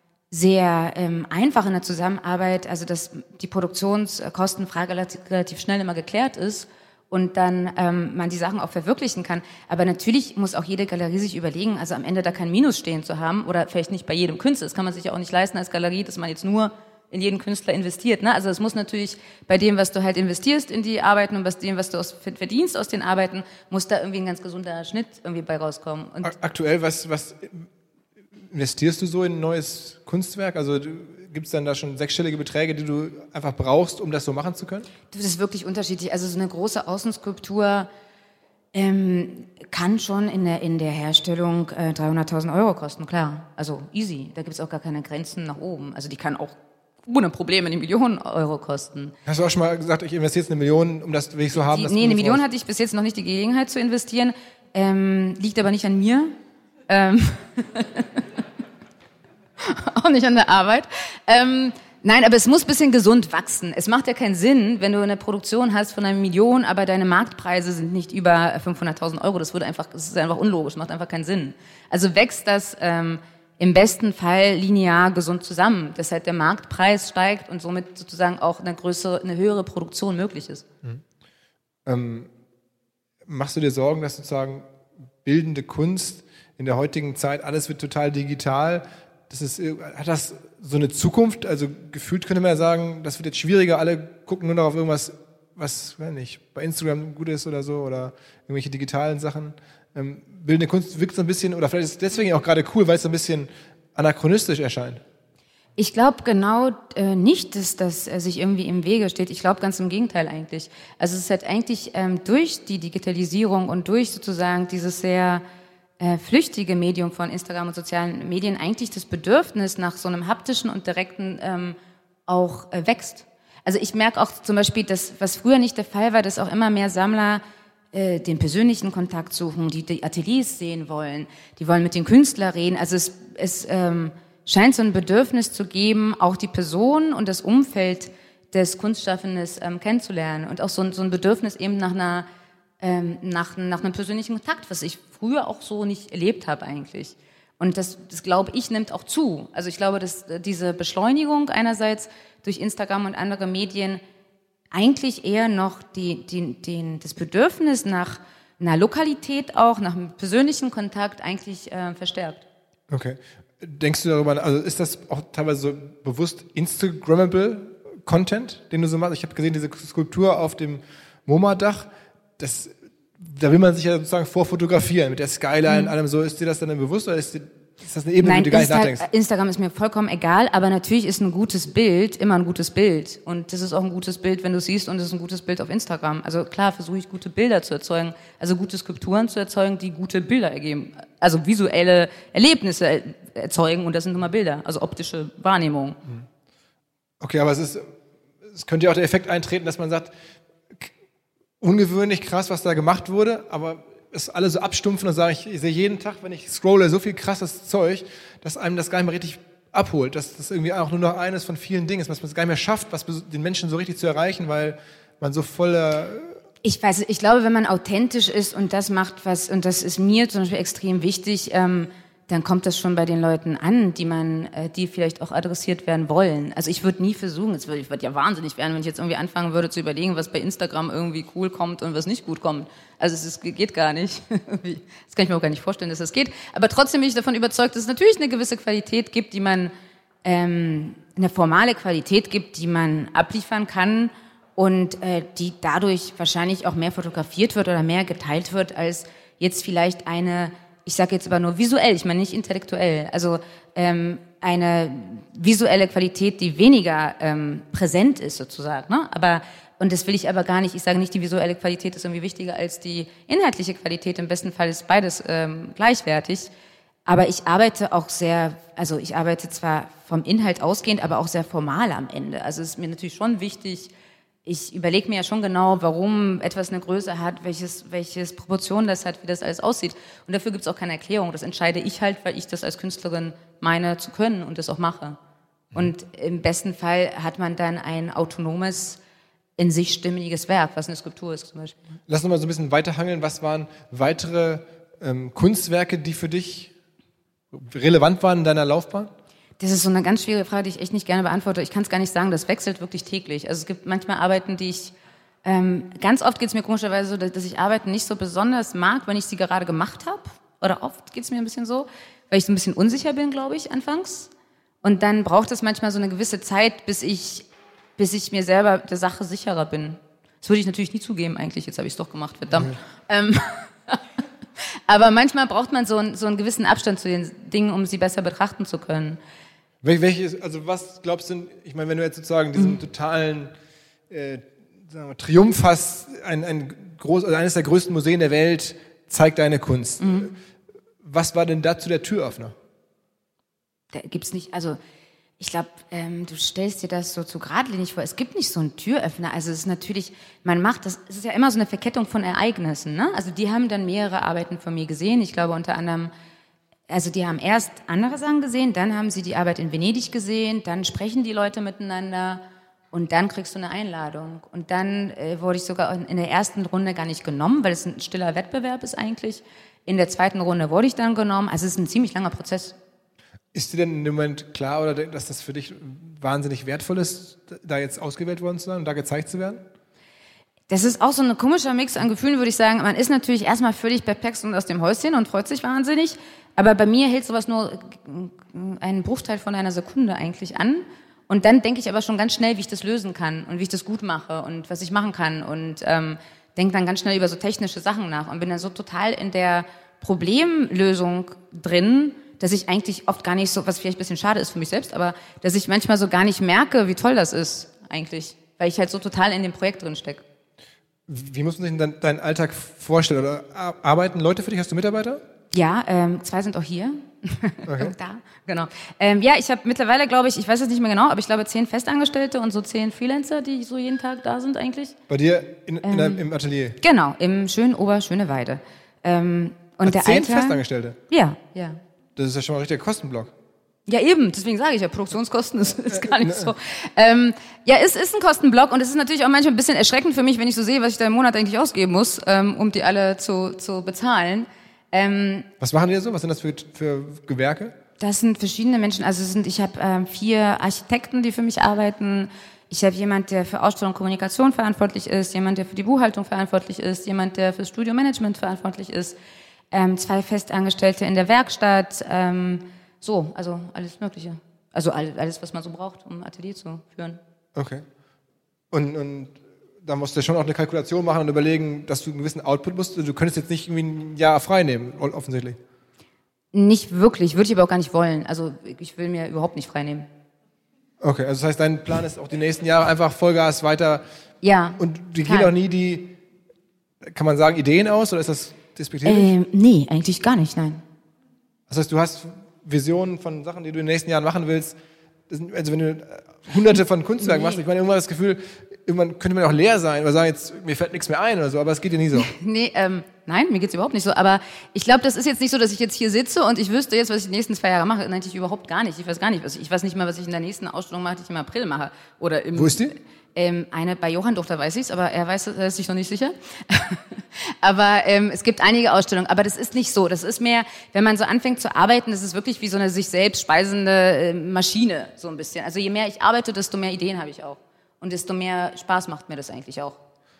Speaker 2: sehr ähm, einfach in der Zusammenarbeit, also dass die Produktionskostenfrage relativ, relativ schnell immer geklärt ist und dann ähm, man die Sachen auch verwirklichen kann. Aber natürlich muss auch jede Galerie sich überlegen, also am Ende da kein Minus stehen zu haben oder vielleicht nicht bei jedem Künstler. Das kann man sich ja auch nicht leisten als Galerie, dass man jetzt nur in jeden Künstler investiert. Ne? Also es muss natürlich bei dem, was du halt investierst in die Arbeiten und bei dem, was du aus, verdienst aus den Arbeiten, muss da irgendwie ein ganz gesunder Schnitt irgendwie bei rauskommen. Und
Speaker 1: aktuell, was, was investierst du so in ein neues Kunstwerk? Also gibt es dann da schon sechsstellige Beträge, die du einfach brauchst, um das so machen zu können?
Speaker 2: Das ist wirklich unterschiedlich. Also so eine große Außenskulptur ähm, kann schon in der, in der Herstellung äh, dreihunderttausend Euro kosten, klar. Also easy, da gibt es auch gar keine Grenzen nach oben. Also die kann auch ohne Probleme eine Million Euro kosten.
Speaker 1: Hast du auch schon mal gesagt, ich investiere jetzt eine Million, um das will ich so haben?
Speaker 2: Die,
Speaker 1: dass
Speaker 2: nee, eine Million
Speaker 1: raus...
Speaker 2: hatte ich bis jetzt noch nicht die Gelegenheit zu investieren. Ähm, liegt aber nicht an mir. Ähm auch nicht an der Arbeit. Ähm, nein, aber es muss ein bisschen gesund wachsen. Es macht ja keinen Sinn, wenn du eine Produktion hast von einer Million, aber deine Marktpreise sind nicht über fünfhunderttausend Euro. Das würde einfach, das ist einfach unlogisch, macht einfach keinen Sinn. Also wächst das ähm, im besten Fall linear gesund zusammen, dass halt der Marktpreis steigt und somit sozusagen auch eine größere, eine höhere Produktion möglich ist.
Speaker 1: Mhm. Ähm, machst du dir Sorgen, dass sozusagen bildende Kunst in der heutigen Zeit, alles wird total digital? Das ist, hat das so eine Zukunft? Also gefühlt könnte man ja sagen, das wird jetzt schwieriger, alle gucken nur noch auf irgendwas, was, weiß nicht, bei Instagram gut ist oder so, oder irgendwelche digitalen Sachen. Ähm, bildende Kunst wirkt so ein bisschen, oder vielleicht ist es deswegen auch gerade cool, weil es so ein bisschen anachronistisch erscheint.
Speaker 2: Ich glaube genau äh, nicht, dass das äh, sich irgendwie im Wege steht. Ich glaube ganz im Gegenteil eigentlich. Also es ist halt eigentlich ähm, durch die Digitalisierung und durch sozusagen dieses sehr äh, flüchtige Medium von Instagram und sozialen Medien eigentlich das Bedürfnis nach so einem haptischen und direkten ähm, auch äh, wächst. Also ich merke auch zum Beispiel, dass was früher nicht der Fall war, dass auch immer mehr Sammler äh, den persönlichen Kontakt suchen, die die Ateliers sehen wollen, die wollen mit den Künstlern reden. Also es, es ähm, scheint so ein Bedürfnis zu geben, auch die Person und das Umfeld des Kunstschaffenden ähm, kennenzulernen und auch so ein, so ein Bedürfnis eben nach einer ähm, nach, nach einem persönlichen Kontakt, was ich früher auch so nicht erlebt habe eigentlich. Und das, das glaube ich, nimmt auch zu. Also ich glaube, dass diese Beschleunigung einerseits durch Instagram und andere Medien eigentlich eher noch die, die, den, das Bedürfnis nach einer Lokalität auch, nach einem persönlichen Kontakt eigentlich äh, verstärkt.
Speaker 1: Okay. Denkst du darüber, also ist das auch teilweise so bewusst Instagrammable Content, den du so machst? Ich habe gesehen, diese Skulptur auf dem MoMA-Dach, das, da will man sich ja sozusagen vorfotografieren mit der Skyline und allem so. Ist dir das dann bewusst oder ist, dir, ist das eine Ebene,
Speaker 2: Nein,
Speaker 1: wo du gar nicht
Speaker 2: Insta-
Speaker 1: nachdenkst?
Speaker 2: Instagram ist mir vollkommen egal, aber natürlich ist ein gutes Bild immer ein gutes Bild. Und das ist auch ein gutes Bild, wenn du siehst, und es ist ein gutes Bild auf Instagram. Also klar versuche ich, gute Bilder zu erzeugen, also gute Skulpturen zu erzeugen, die gute Bilder ergeben. Also visuelle Erlebnisse erzeugen, und das sind nun mal Bilder, also optische Wahrnehmung.
Speaker 1: Okay, aber es ist, es könnte ja auch der Effekt eintreten, dass man sagt, ungewöhnlich krass, was da gemacht wurde, aber es alle so abstumpfen und sagen, ich, ich sehe jeden Tag, wenn ich scrolle, so viel krasses Zeug, dass einem das gar nicht mehr richtig abholt, dass das irgendwie auch nur noch eines von vielen Dingen ist, was man es gar nicht mehr schafft, was den Menschen so richtig zu erreichen, weil man so voller...
Speaker 2: Ich weiß, ich glaube, wenn man authentisch ist und das macht was, und das ist mir zum Beispiel extrem wichtig, ähm, dann kommt das schon bei den Leuten an, die man, äh, die vielleicht auch adressiert werden wollen. Also ich würde nie versuchen, es würde, ich würde ja wahnsinnig werden, wenn ich jetzt irgendwie anfangen würde zu überlegen, was bei Instagram irgendwie cool kommt und was nicht gut kommt. Also es ist, geht gar nicht. Das kann ich mir auch gar nicht vorstellen, dass das geht. Aber trotzdem bin ich davon überzeugt, dass es natürlich eine gewisse Qualität gibt, die man, ähm, eine formale Qualität gibt, die man abliefern kann und äh, die dadurch wahrscheinlich auch mehr fotografiert wird oder mehr geteilt wird, als jetzt vielleicht eine, ich sage jetzt aber nur visuell, ich meine nicht intellektuell, also ähm, eine visuelle Qualität, die weniger ähm, präsent ist sozusagen, ne? Aber, und das will ich aber gar nicht, ich sage nicht, die visuelle Qualität ist irgendwie wichtiger als die inhaltliche Qualität, im besten Fall ist beides ähm, gleichwertig, aber ich arbeite auch sehr, also ich arbeite zwar vom Inhalt ausgehend, aber auch sehr formal am Ende, also es ist mir natürlich schon wichtig, ich überlege mir ja schon genau, warum etwas eine Größe hat, welches, welches Proportion das hat, wie das alles aussieht. Und dafür gibt es auch keine Erklärung. Das entscheide ich halt, weil ich das als Künstlerin meine zu können und das auch mache. Und im besten Fall hat man dann ein autonomes, in sich stimmiges Werk, was eine Skulptur ist zum Beispiel.
Speaker 1: Lass uns mal so ein bisschen weiterhangeln. Was waren weitere ähm, Kunstwerke, die für dich relevant waren in deiner Laufbahn?
Speaker 2: Das ist so eine ganz schwierige Frage, die ich echt nicht gerne beantworte. Ich kann es gar nicht sagen, das wechselt wirklich täglich. Also es gibt manchmal Arbeiten, die ich, ähm, ganz oft geht es mir komischerweise so, dass ich Arbeiten nicht so besonders mag, wenn ich sie gerade gemacht habe. Oder oft geht es mir ein bisschen so, weil ich so ein bisschen unsicher bin, glaube ich, anfangs. Und dann braucht es manchmal so eine gewisse Zeit, bis ich, bis ich mir selber der Sache sicherer bin. Das würde ich natürlich nie zugeben eigentlich, jetzt habe ich es doch gemacht, verdammt. Mhm. Ähm, aber manchmal braucht man so, ein, so einen gewissen Abstand zu den Dingen, um sie besser betrachten zu können.
Speaker 1: Wel- Welches, also was glaubst du, ich meine, wenn du jetzt sozusagen diesen mhm. totalen äh, sagen wir, Triumph hast, ein, ein groß, also eines der größten Museen der Welt zeigt deine Kunst. Mhm. Was war denn dazu der Türöffner?
Speaker 2: Da gibt's nicht, also ich glaube, ähm, du stellst dir das so zu geradlinig vor. Es gibt nicht so einen Türöffner. Also es ist natürlich, man macht das, es ist ja immer so eine Verkettung von Ereignissen. Ne? Also die haben dann mehrere Arbeiten von mir gesehen. Ich glaube unter anderem, also die haben erst andere Sachen gesehen, dann haben sie die Arbeit in Venedig gesehen, dann sprechen die Leute miteinander und dann kriegst du eine Einladung. Und dann äh, wurde ich sogar in der ersten Runde gar nicht genommen, weil es ein stiller Wettbewerb ist eigentlich. In der zweiten Runde wurde ich dann genommen. Also es ist ein ziemlich langer Prozess. Ist dir denn in dem Moment klar, oder dass das für dich wahnsinnig wertvoll ist, da jetzt ausgewählt worden zu sein und da gezeigt zu werden? Das ist auch so ein komischer Mix an Gefühlen, würde ich sagen. Man ist natürlich erstmal völlig perplex und aus dem Häuschen und freut sich wahnsinnig. Aber bei mir hält sowas nur einen Bruchteil von einer Sekunde eigentlich an. Und dann denke ich aber schon ganz schnell, wie ich das lösen kann und wie ich das gut mache und was ich machen kann. Und ähm, denke dann ganz schnell über so technische Sachen nach und bin dann so total in der Problemlösung drin, dass ich eigentlich oft gar nicht so, was vielleicht ein bisschen schade ist für mich selbst, aber dass ich manchmal so gar nicht merke, wie toll das ist eigentlich, weil ich halt so total in dem Projekt drin stecke. Wie muss man sich denn deinen Alltag vorstellen? Oder arbeiten Leute für dich? Hast du Mitarbeiter? Ja, ähm, zwei sind auch hier. Okay. Da, genau. Ähm, ja, ich habe mittlerweile, glaube ich, ich weiß es nicht mehr genau, aber ich glaube zehn Festangestellte und so zehn Freelancer, die so jeden Tag da sind eigentlich. Bei dir in, in ähm, der, im Atelier? Genau, im schönen Oberschöneweide. Ähm, und der zehn Alter, Festangestellte? Ja, ja. Das ist ja schon mal ein richtiger Kostenblock. Ja, eben. Deswegen sage ich ja, Produktionskosten ist, ist gar nicht so. Ähm, ja, es ist ein Kostenblock und es ist natürlich auch manchmal ein bisschen erschreckend für mich, wenn ich so sehe, was ich da im Monat eigentlich ausgeben muss, ähm, um die alle zu, zu bezahlen. Ähm, was machen die da so? Was sind das für, für Gewerke? Das sind verschiedene Menschen. Also es sind, ich habe ähm, vier Architekten, die für mich arbeiten. Ich habe jemand, der für Ausstellung und Kommunikation verantwortlich ist, jemand, der für die Buchhaltung verantwortlich ist, jemand, der für Studiomanagement verantwortlich ist. Ähm, zwei Festangestellte in der Werkstatt, ähm, so, also alles Mögliche. Also alles, was man so braucht, um ein Atelier zu führen. Okay. Und, und da musst du schon auch eine Kalkulation machen und überlegen, dass du einen gewissen Output musst. Du könntest jetzt nicht irgendwie ein Jahr frei nehmen, offensichtlich. Nicht wirklich, würde ich aber auch gar nicht wollen. Also ich will mir überhaupt nicht frei nehmen. Okay, also das heißt, dein Plan ist auch die nächsten Jahre einfach Vollgas weiter. Ja. Und die gehen auch nie die, kann man sagen, Ideen aus, oder ist das despektierlich? Ähm, nee, eigentlich gar nicht, nein. Das heißt, du hast Visionen von Sachen, die du in den nächsten Jahren machen willst. Das sind, also wenn du hunderte von Kunstwerken nee. machst, ich meine, irgendwann das Gefühl, irgendwann könnte man auch leer sein oder sagen, jetzt, mir fällt nichts mehr ein oder so, aber es geht dir nie so. Nee, ähm, nein, mir geht's überhaupt nicht so. Aber ich glaube, das ist jetzt nicht so, dass ich jetzt hier sitze und ich wüsste jetzt, was ich die nächsten zwei Jahre mache. Nein, ich überhaupt gar nicht. Ich weiß gar nicht, was ich, ich weiß nicht mal, was ich in der nächsten Ausstellung mache, die ich im April mache. Oder im, Wo ist die? Ähm, eine bei Johann Duchter weiß ich's, aber er weiß, er ist sich noch nicht sicher. aber ähm, es gibt einige Ausstellungen, aber das ist nicht so. Das ist mehr, wenn man so anfängt zu arbeiten, das ist wirklich wie so eine sich selbst speisende äh, Maschine, so ein bisschen. Also je mehr ich arbeite, desto mehr Ideen habe ich auch. Und desto mehr Spaß macht mir das eigentlich auch.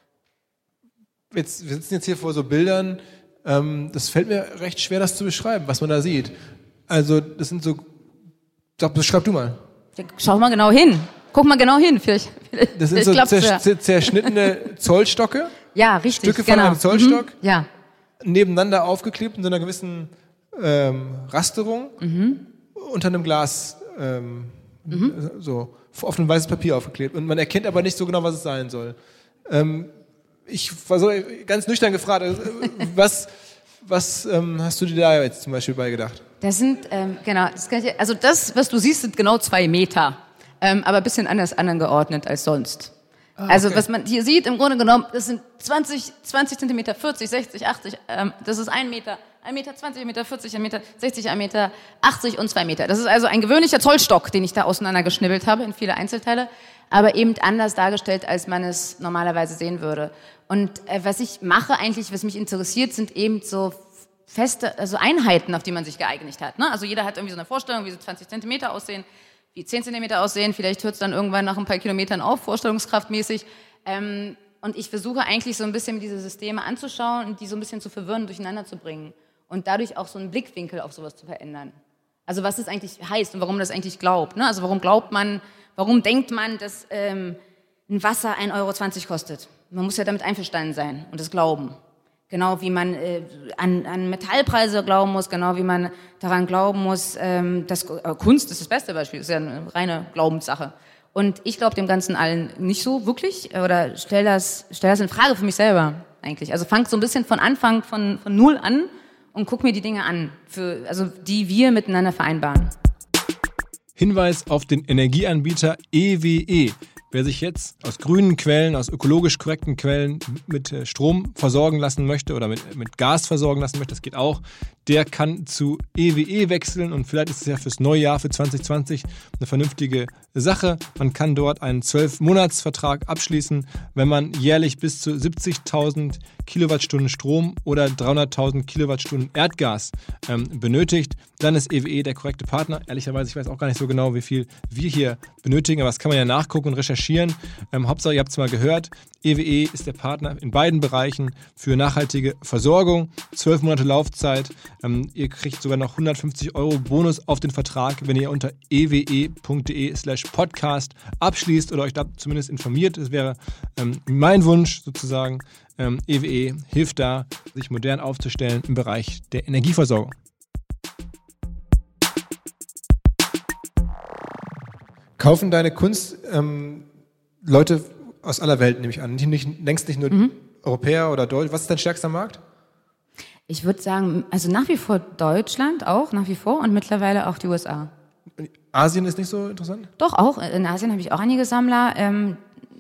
Speaker 2: Jetzt, wir sitzen jetzt hier vor so Bildern, ähm, das fällt mir recht schwer, das zu beschreiben, was man da sieht. Also das sind so, sag, beschreib du mal. Schau mal genau hin. Guck mal genau hin, vielleicht. Das sind so zer- zer- zerschnittene Zollstocke. Ja, richtig. Stücke von genau. einem Zollstock. Mhm. Ja. Nebeneinander aufgeklebt in so einer gewissen ähm, Rasterung. Mhm. Unter einem Glas, ähm, mhm. so auf ein weißes Papier aufgeklebt. Und man erkennt aber nicht so genau, was es sein soll. Ähm, ich war so ganz nüchtern gefragt, was, was ähm, hast du dir da jetzt zum Beispiel beigedacht? Das sind, ähm, genau, das kann ich, also das, was du siehst, sind genau zwei Meter. Ähm, aber ein bisschen anders angeordnet als sonst. Ah, also okay. Was man hier sieht, im Grunde genommen, das sind zwanzig, zwanzig Zentimeter, vierzig, sechzig, achtzig, ähm, das ist ein Meter, ein Meter zwanzig, ein Meter vierzig, ein Meter sechzig, ein Meter achtzig und zwei Meter. Das ist also ein gewöhnlicher Zollstock, den ich da auseinandergeschnibbelt habe in viele Einzelteile, aber eben anders dargestellt, als man es normalerweise sehen würde. Und äh, was ich mache eigentlich, was mich interessiert, sind eben so feste, also Einheiten, auf die man sich geeinigt hat. Ne? Also jeder hat irgendwie so eine Vorstellung, wie so zwanzig Zentimeter aussehen, wie zehn Zentimeter aussehen, vielleicht hört es dann irgendwann nach ein paar Kilometern auf, vorstellungskraftmäßig. Ähm, und ich versuche eigentlich so ein bisschen diese Systeme anzuschauen und die so ein bisschen zu verwirren, durcheinander zu bringen und dadurch auch so einen Blickwinkel auf sowas zu verändern. Also was das eigentlich heißt und warum das eigentlich glaubt. Ne? Also warum glaubt man, warum denkt man, dass ähm, ein Wasser ein Euro zwanzig kostet? Man muss ja damit einverstanden sein und das glauben. Genau wie man äh, an, an Metallpreise glauben muss, genau wie man daran glauben muss, ähm, dass äh, Kunst ist das beste Beispiel, ist ja eine reine Glaubenssache. Und ich glaube dem Ganzen allen nicht so wirklich oder stell das, stell das in Frage für mich selber eigentlich. Also fang so ein bisschen von Anfang, von, von Null an und guck mir die Dinge an, für, also die wir miteinander vereinbaren.
Speaker 1: Hinweis auf den Energieanbieter E W E. Wer sich jetzt aus grünen Quellen, aus ökologisch korrekten Quellen mit Strom versorgen lassen möchte oder mit, mit Gas versorgen lassen möchte, das geht auch, der kann zu E W E wechseln und vielleicht ist es ja fürs neue Jahr, für zwanzig zwanzig, eine vernünftige Sache. Man kann dort einen zwölf Monats Vertrag abschließen, wenn man jährlich bis zu siebzigtausend Kilowattstunden Strom oder dreihunderttausend Kilowattstunden Erdgas ähm, benötigt. Dann ist E W E der korrekte Partner. Ehrlicherweise, ich weiß auch gar nicht so genau, wie viel wir hier benötigen, aber das kann man ja nachgucken und recherchieren. Ähm, Hauptsache, ihr habt es mal gehört, E W E ist der Partner in beiden Bereichen für nachhaltige Versorgung. Zwölf Monate Laufzeit. Ähm, ihr kriegt sogar noch hundertfünfzig Euro Bonus auf den Vertrag, wenn ihr unter ewe.de slash podcast abschließt oder euch da zumindest informiert. Das wäre ähm, mein Wunsch sozusagen. Ähm, E W E hilft da, sich modern aufzustellen im Bereich der Energieversorgung. Kaufen deine Kunst ähm, Leute aus aller Welt, nehme ich an. Nicht, nicht, längst nicht nur mhm. Europäer oder Deutsch. Was ist dein stärkster Markt?
Speaker 2: Ich würde sagen, also nach wie vor Deutschland auch, nach wie vor und mittlerweile auch die U S A.
Speaker 1: Asien ist nicht so interessant?
Speaker 2: Doch, auch. In Asien habe ich auch einige Sammler. Ähm,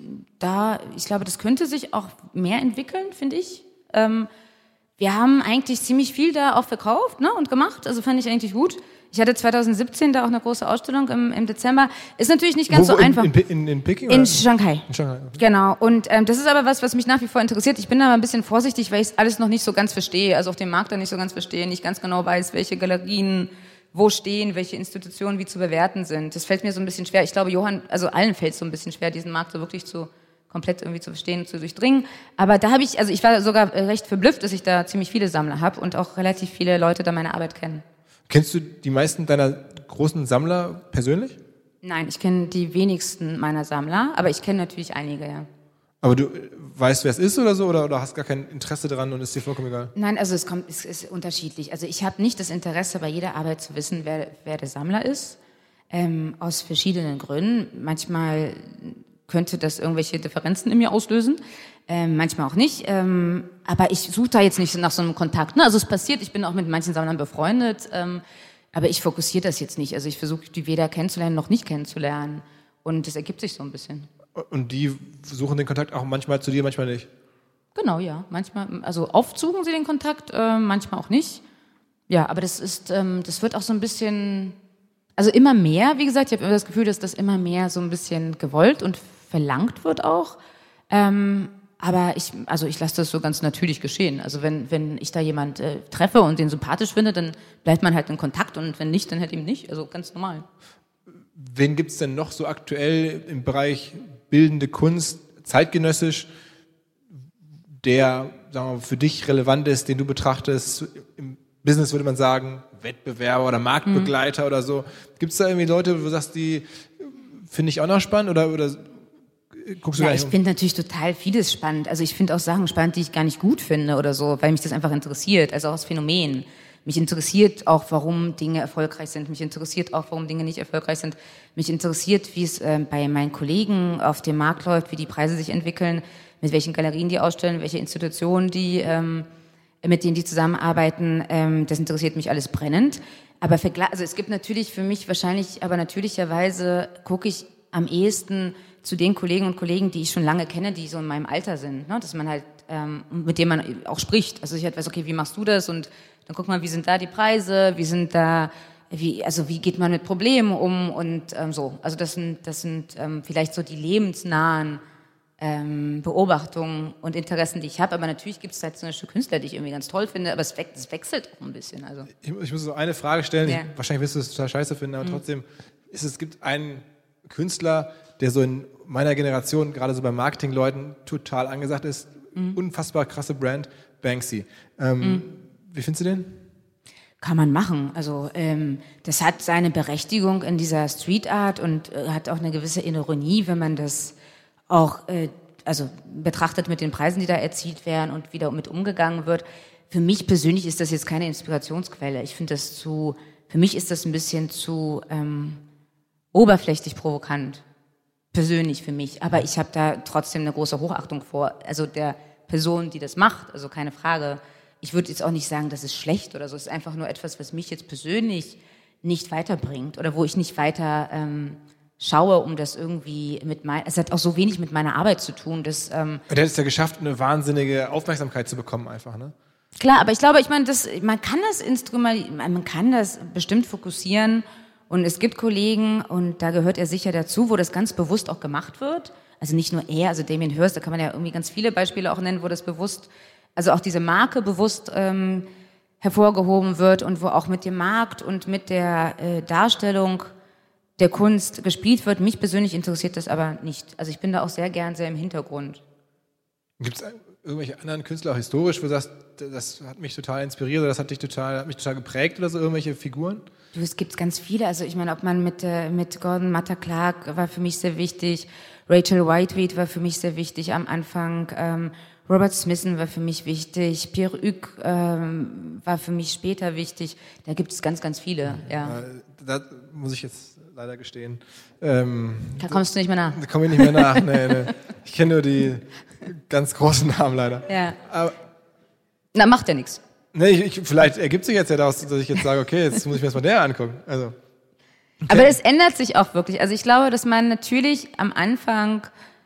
Speaker 2: da, ich glaube, das könnte sich auch mehr entwickeln, finde ich. Ähm, wir haben eigentlich ziemlich viel da auch verkauft, ne, und gemacht. Also fand ich eigentlich gut. Ich hatte zwanzig siebzehn da auch eine große Ausstellung im, im Dezember. Ist natürlich nicht ganz
Speaker 1: wo, wo,
Speaker 2: so einfach.
Speaker 1: In, in, in, in Peking?
Speaker 2: In
Speaker 1: oder?
Speaker 2: Shanghai.
Speaker 1: In Shanghai.
Speaker 2: Genau. Und ähm, das ist aber was, was mich nach wie vor interessiert. Ich bin da aber ein bisschen vorsichtig, weil ich alles noch nicht so ganz verstehe. Also auf dem Markt da nicht so ganz verstehe, nicht ganz genau weiß, welche Galerien wo stehen, welche Institutionen wie zu bewerten sind. Das fällt mir so ein bisschen schwer. Ich glaube, Johann, also allen fällt es so ein bisschen schwer, diesen Markt so wirklich zu komplett irgendwie zu verstehen, zu durchdringen. Aber da habe ich, also ich war sogar recht verblüfft, dass ich da ziemlich viele Sammler habe und auch relativ viele Leute da meine Arbeit kennen.
Speaker 1: Kennst du die meisten deiner großen Sammler persönlich?
Speaker 2: Nein, ich kenne die wenigsten meiner Sammler, aber ich kenne natürlich einige, ja.
Speaker 1: Aber du weißt, wer es ist oder so, oder, oder hast gar kein Interesse daran und ist dir vollkommen egal?
Speaker 2: Nein, also es kommt, es ist unterschiedlich. Also ich habe nicht das Interesse, bei jeder Arbeit zu wissen, wer, wer der Sammler ist, ähm, aus verschiedenen Gründen. Manchmal könnte das irgendwelche Differenzen in mir auslösen, ähm, manchmal auch nicht. Ähm, aber ich suche da jetzt nicht nach so einem Kontakt. Ne? Also es passiert, ich bin auch mit manchen Sammlern befreundet, ähm, aber ich fokussiere das jetzt nicht. Also ich versuche, die weder kennenzulernen noch nicht kennenzulernen. Und das ergibt sich so ein bisschen.
Speaker 1: Und die suchen den Kontakt auch manchmal zu dir, manchmal nicht?
Speaker 2: Genau, ja. Manchmal, also oft suchen sie den Kontakt, äh, manchmal auch nicht. Ja, aber das ist, ähm, das wird auch so ein bisschen, also immer mehr, wie gesagt, ich habe immer das Gefühl, dass das immer mehr so ein bisschen gewollt und verlangt wird auch. Ähm, aber ich, also ich lasse das so ganz natürlich geschehen. Also wenn, wenn ich da jemand äh, treffe und den sympathisch finde, dann bleibt man halt in Kontakt und wenn nicht, dann halt eben nicht. Also ganz normal.
Speaker 1: Wen gibt es denn noch so aktuell im Bereich bildende Kunst, zeitgenössisch, der, sagen wir mal, für dich relevant ist, den du betrachtest? Im Business würde man sagen, Wettbewerber oder Marktbegleiter mhm. oder so. Gibt es da irgendwie Leute, wo du sagst, die finde ich auch noch spannend oder, oder guckst du
Speaker 2: ja,
Speaker 1: gar
Speaker 2: nicht? Ich finde natürlich total vieles spannend. Also ich finde auch Sachen spannend, die ich gar nicht gut finde oder so, weil mich das einfach interessiert, also auch das Phänomen. Mich interessiert auch, warum Dinge erfolgreich sind. Mich interessiert auch, warum Dinge nicht erfolgreich sind. Mich interessiert, wie es äh, bei meinen Kollegen auf dem Markt läuft, wie die Preise sich entwickeln, mit welchen Galerien die ausstellen, welche Institutionen die, ähm, mit denen die zusammenarbeiten. Ähm, das interessiert mich alles brennend. Aber vergla- also es gibt natürlich für mich wahrscheinlich, aber natürlicherweise gucke ich am ehesten zu den Kollegen und Kollegen, die ich schon lange kenne, die so in meinem Alter sind, ne? Dass man halt ähm, mit denen man auch spricht. Also ich halt weiß, okay, wie machst du das? Und dann guck mal, wie sind da die Preise? Wie sind da, wie also wie geht man mit Problemen um und ähm, so. Also das sind das sind ähm, vielleicht so die lebensnahen ähm, Beobachtungen und Interessen, die ich habe. Aber natürlich gibt es halt zum Beispiel Künstler, die ich irgendwie ganz toll finde. Aber es, we- es wechselt auch ein bisschen. Also
Speaker 1: ich, ich muss so eine Frage stellen.
Speaker 2: Ja.
Speaker 1: Ich, wahrscheinlich wirst du es total scheiße finden, aber
Speaker 2: mhm.
Speaker 1: trotzdem ist es gibt einen Künstler, der so in meiner Generation gerade so bei Marketingleuten total angesagt ist. Mhm. Unfassbar krasse Brand, Banksy. Ähm, mhm. Wie findest du den?
Speaker 2: Kann man machen. Also ähm, das hat seine Berechtigung in dieser Street Art und äh, hat auch eine gewisse Ironie, wenn man das auch äh, also betrachtet mit den Preisen, die da erzielt werden und wie damit umgegangen wird. Für mich persönlich ist das jetzt keine Inspirationsquelle. Ich finde das zu, für mich ist das ein bisschen zu ähm, oberflächlich provokant. Persönlich für mich. Aber ich habe da trotzdem eine große Hochachtung vor. Also der Person, die das macht, also keine Frage. Ich würde jetzt auch nicht sagen, das ist schlecht oder so. Es ist einfach nur etwas, was mich jetzt persönlich nicht weiterbringt oder wo ich nicht weiter ähm, schaue, um das irgendwie mit mein, es hat auch so wenig mit meiner Arbeit zu tun, dass ähm,
Speaker 1: der hat es ja geschafft, eine wahnsinnige Aufmerksamkeit zu bekommen, einfach, ne?
Speaker 2: Klar, aber ich glaube, ich meine, das, man kann das Instrument, man kann das bestimmt fokussieren und es gibt Kollegen und da gehört er sicher dazu, wo das ganz bewusst auch gemacht wird. Also nicht nur er, also Damien Hirst, da kann man ja irgendwie ganz viele Beispiele auch nennen, wo das bewusst, also auch diese Marke bewusst ähm, hervorgehoben wird und wo auch mit dem Markt und mit der äh, Darstellung der Kunst gespielt wird. Mich persönlich interessiert das aber nicht. Also ich bin da auch sehr gern sehr im Hintergrund.
Speaker 1: Gibt es irgendwelche anderen Künstler, auch historisch, wo du sagst, das hat mich total inspiriert oder das hat dich total, hat mich total geprägt oder so, irgendwelche Figuren?
Speaker 2: Du, es gibt ganz viele. Also ich meine, ob man mit, äh, mit Gordon Matta Clark war für mich sehr wichtig, Rachel Whiteread war für mich sehr wichtig am Anfang, ähm, Robert Smithson war für mich wichtig, Pierre Hugues ähm, war für mich später wichtig. Da gibt es ganz, ganz viele, ja.
Speaker 1: Da muss ich jetzt leider gestehen. Ähm,
Speaker 2: da kommst du nicht mehr nach.
Speaker 1: Da komme ich nicht mehr nach, nee, nee. Ich kenne nur die ganz großen Namen leider.
Speaker 2: Ja.
Speaker 1: Aber,
Speaker 2: Na, macht ja nichts.
Speaker 1: Nee, ich, ich, vielleicht ergibt sich jetzt ja daraus, dass ich jetzt sage, okay, jetzt muss ich mir erstmal der angucken. Also, okay.
Speaker 2: Aber das ändert sich auch wirklich. Also ich glaube, dass man natürlich am Anfang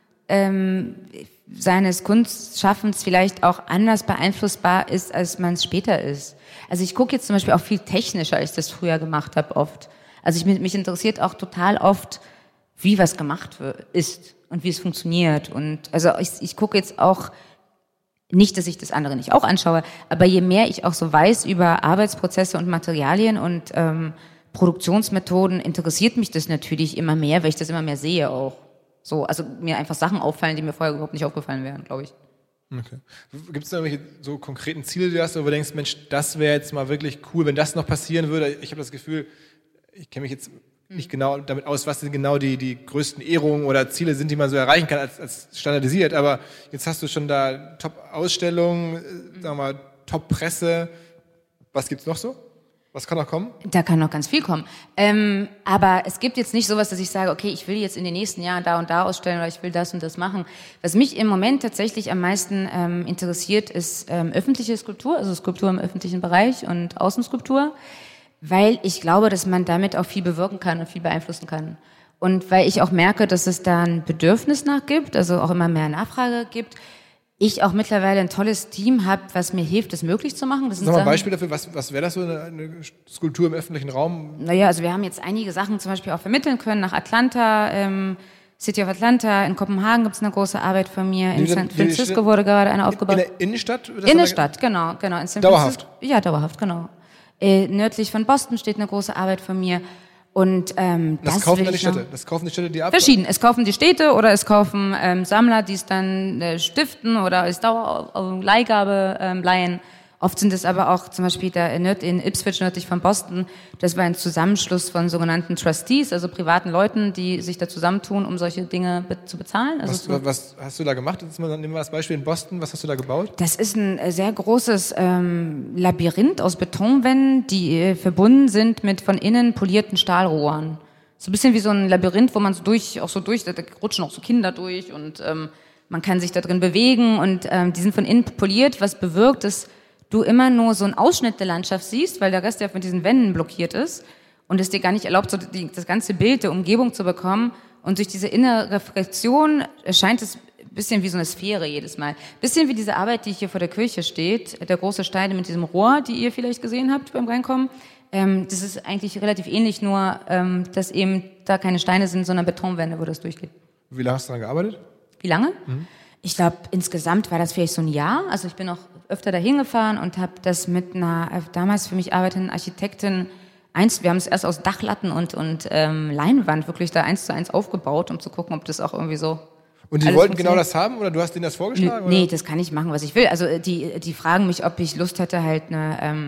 Speaker 2: ähm, seines Kunstschaffens vielleicht auch anders beeinflussbar ist, als man es später ist. Also ich gucke jetzt zum Beispiel auch viel technischer, als ich das früher gemacht habe oft. Also ich, mich interessiert auch total oft, wie was gemacht wird, ist und wie es funktioniert. Und also ich, ich gucke jetzt auch, nicht, dass ich das andere nicht auch anschaue, aber je mehr ich auch so weiß über Arbeitsprozesse und Materialien und ähm, Produktionsmethoden, interessiert mich das natürlich immer mehr, weil ich das immer mehr sehe auch. So, also mir einfach Sachen auffallen, die mir vorher überhaupt nicht aufgefallen wären, glaube ich.
Speaker 1: Okay. Gibt es da irgendwelche so konkreten Ziele, die du hast, wo du denkst, Mensch, das wäre jetzt mal wirklich cool, wenn das noch passieren würde? Ich habe das Gefühl, ich kenne mich jetzt nicht genau damit aus, was denn genau die, die größten Ehrungen oder Ziele sind, die man so erreichen kann als, als standardisiert. Aber jetzt hast du schon da Top-Ausstellungen, sagen wir mal, Top-Presse. Was gibt's noch so? Was kann noch kommen?
Speaker 2: Da kann noch ganz viel kommen. Ähm, aber es gibt jetzt nicht sowas, dass ich sage, okay, ich will jetzt in den nächsten Jahren da und da ausstellen oder ich will das und das machen. Was mich im Moment tatsächlich am meisten ähm, interessiert, ist ähm, öffentliche Skulptur, also Skulptur im öffentlichen Bereich und Außenskulptur. Weil ich glaube, dass man damit auch viel bewirken kann und viel beeinflussen kann. Und weil ich auch merke, dass es da ein Bedürfnis nach gibt, also auch immer mehr Nachfrage gibt. Ich auch mittlerweile ein tolles Team habe, was mir hilft, das möglich zu machen. Das sind
Speaker 1: Sag mal ein
Speaker 2: Sachen,
Speaker 1: Beispiel dafür, was, was wäre das so, eine, eine Skulptur im öffentlichen Raum?
Speaker 2: Naja, also wir haben jetzt einige Sachen zum Beispiel auch vermitteln können nach Atlanta, ähm, City of Atlanta, in Kopenhagen gibt es eine große Arbeit von mir, in San Francisco wurde gerade eine aufgebaut.
Speaker 1: In der Innenstadt?
Speaker 2: Innenstadt, genau, genau. In San
Speaker 1: Dauerhaft?
Speaker 2: Ja, dauerhaft, genau. Äh, nördlich von Boston steht eine große Arbeit von mir. Und ähm,
Speaker 1: das, das kaufen dann die Städte. Das kaufen die Städte, die ab.
Speaker 2: Verschieden. Es kaufen die Städte oder es kaufen ähm, Sammler, die es dann äh, stiften oder als Dauerleihgabe ähm, leihen. Oft sind es aber auch zum Beispiel da in, in Ipswich nördlich von Boston. Das war ein Zusammenschluss von sogenannten Trustees, also privaten Leuten, die sich da zusammentun, um solche Dinge be- zu bezahlen. Also
Speaker 1: was,
Speaker 2: so,
Speaker 1: was hast du da gemacht? Jetzt mal, nehmen wir das Beispiel in Boston. Was hast du da gebaut?
Speaker 2: Das ist ein sehr großes ähm, Labyrinth aus Betonwänden, die äh, verbunden sind mit von innen polierten Stahlrohren. So ein bisschen wie so ein Labyrinth, wo man so durch, auch so durch, da rutschen auch so Kinder durch und ähm, man kann sich da drin bewegen und ähm, die sind von innen poliert, was bewirkt, dass du immer nur so einen Ausschnitt der Landschaft siehst, weil der Rest ja von diesen Wänden blockiert ist und es dir gar nicht erlaubt, so die, das ganze Bild der Umgebung zu bekommen. Und durch diese innere Reflexion erscheint es ein bisschen wie so eine Sphäre jedes Mal. Bisschen wie diese Arbeit, die hier vor der Kirche steht, der große Stein mit diesem Rohr, die ihr vielleicht gesehen habt beim Reinkommen. Ähm, das ist eigentlich relativ ähnlich, nur ähm, dass eben da keine Steine sind, sondern Betonwände, wo das durchgeht.
Speaker 1: Wie lange hast du daran gearbeitet?
Speaker 2: Wie lange?
Speaker 1: Mhm.
Speaker 2: Ich glaube, insgesamt war das vielleicht so ein Jahr. Also ich bin auch öfter dahin gefahren und habe das mit einer damals für mich arbeitenden Architektin eins, wir haben es erst aus Dachlatten und, und ähm, Leinwand wirklich da eins zu eins aufgebaut, um zu gucken, ob das auch irgendwie so.
Speaker 1: Und die wollten genau das haben oder du hast denen das vorgeschlagen?
Speaker 2: Nee,
Speaker 1: oder?
Speaker 2: das kann ich machen, was ich will. Also die, die fragen mich, ob ich Lust hätte, halt eine, ähm,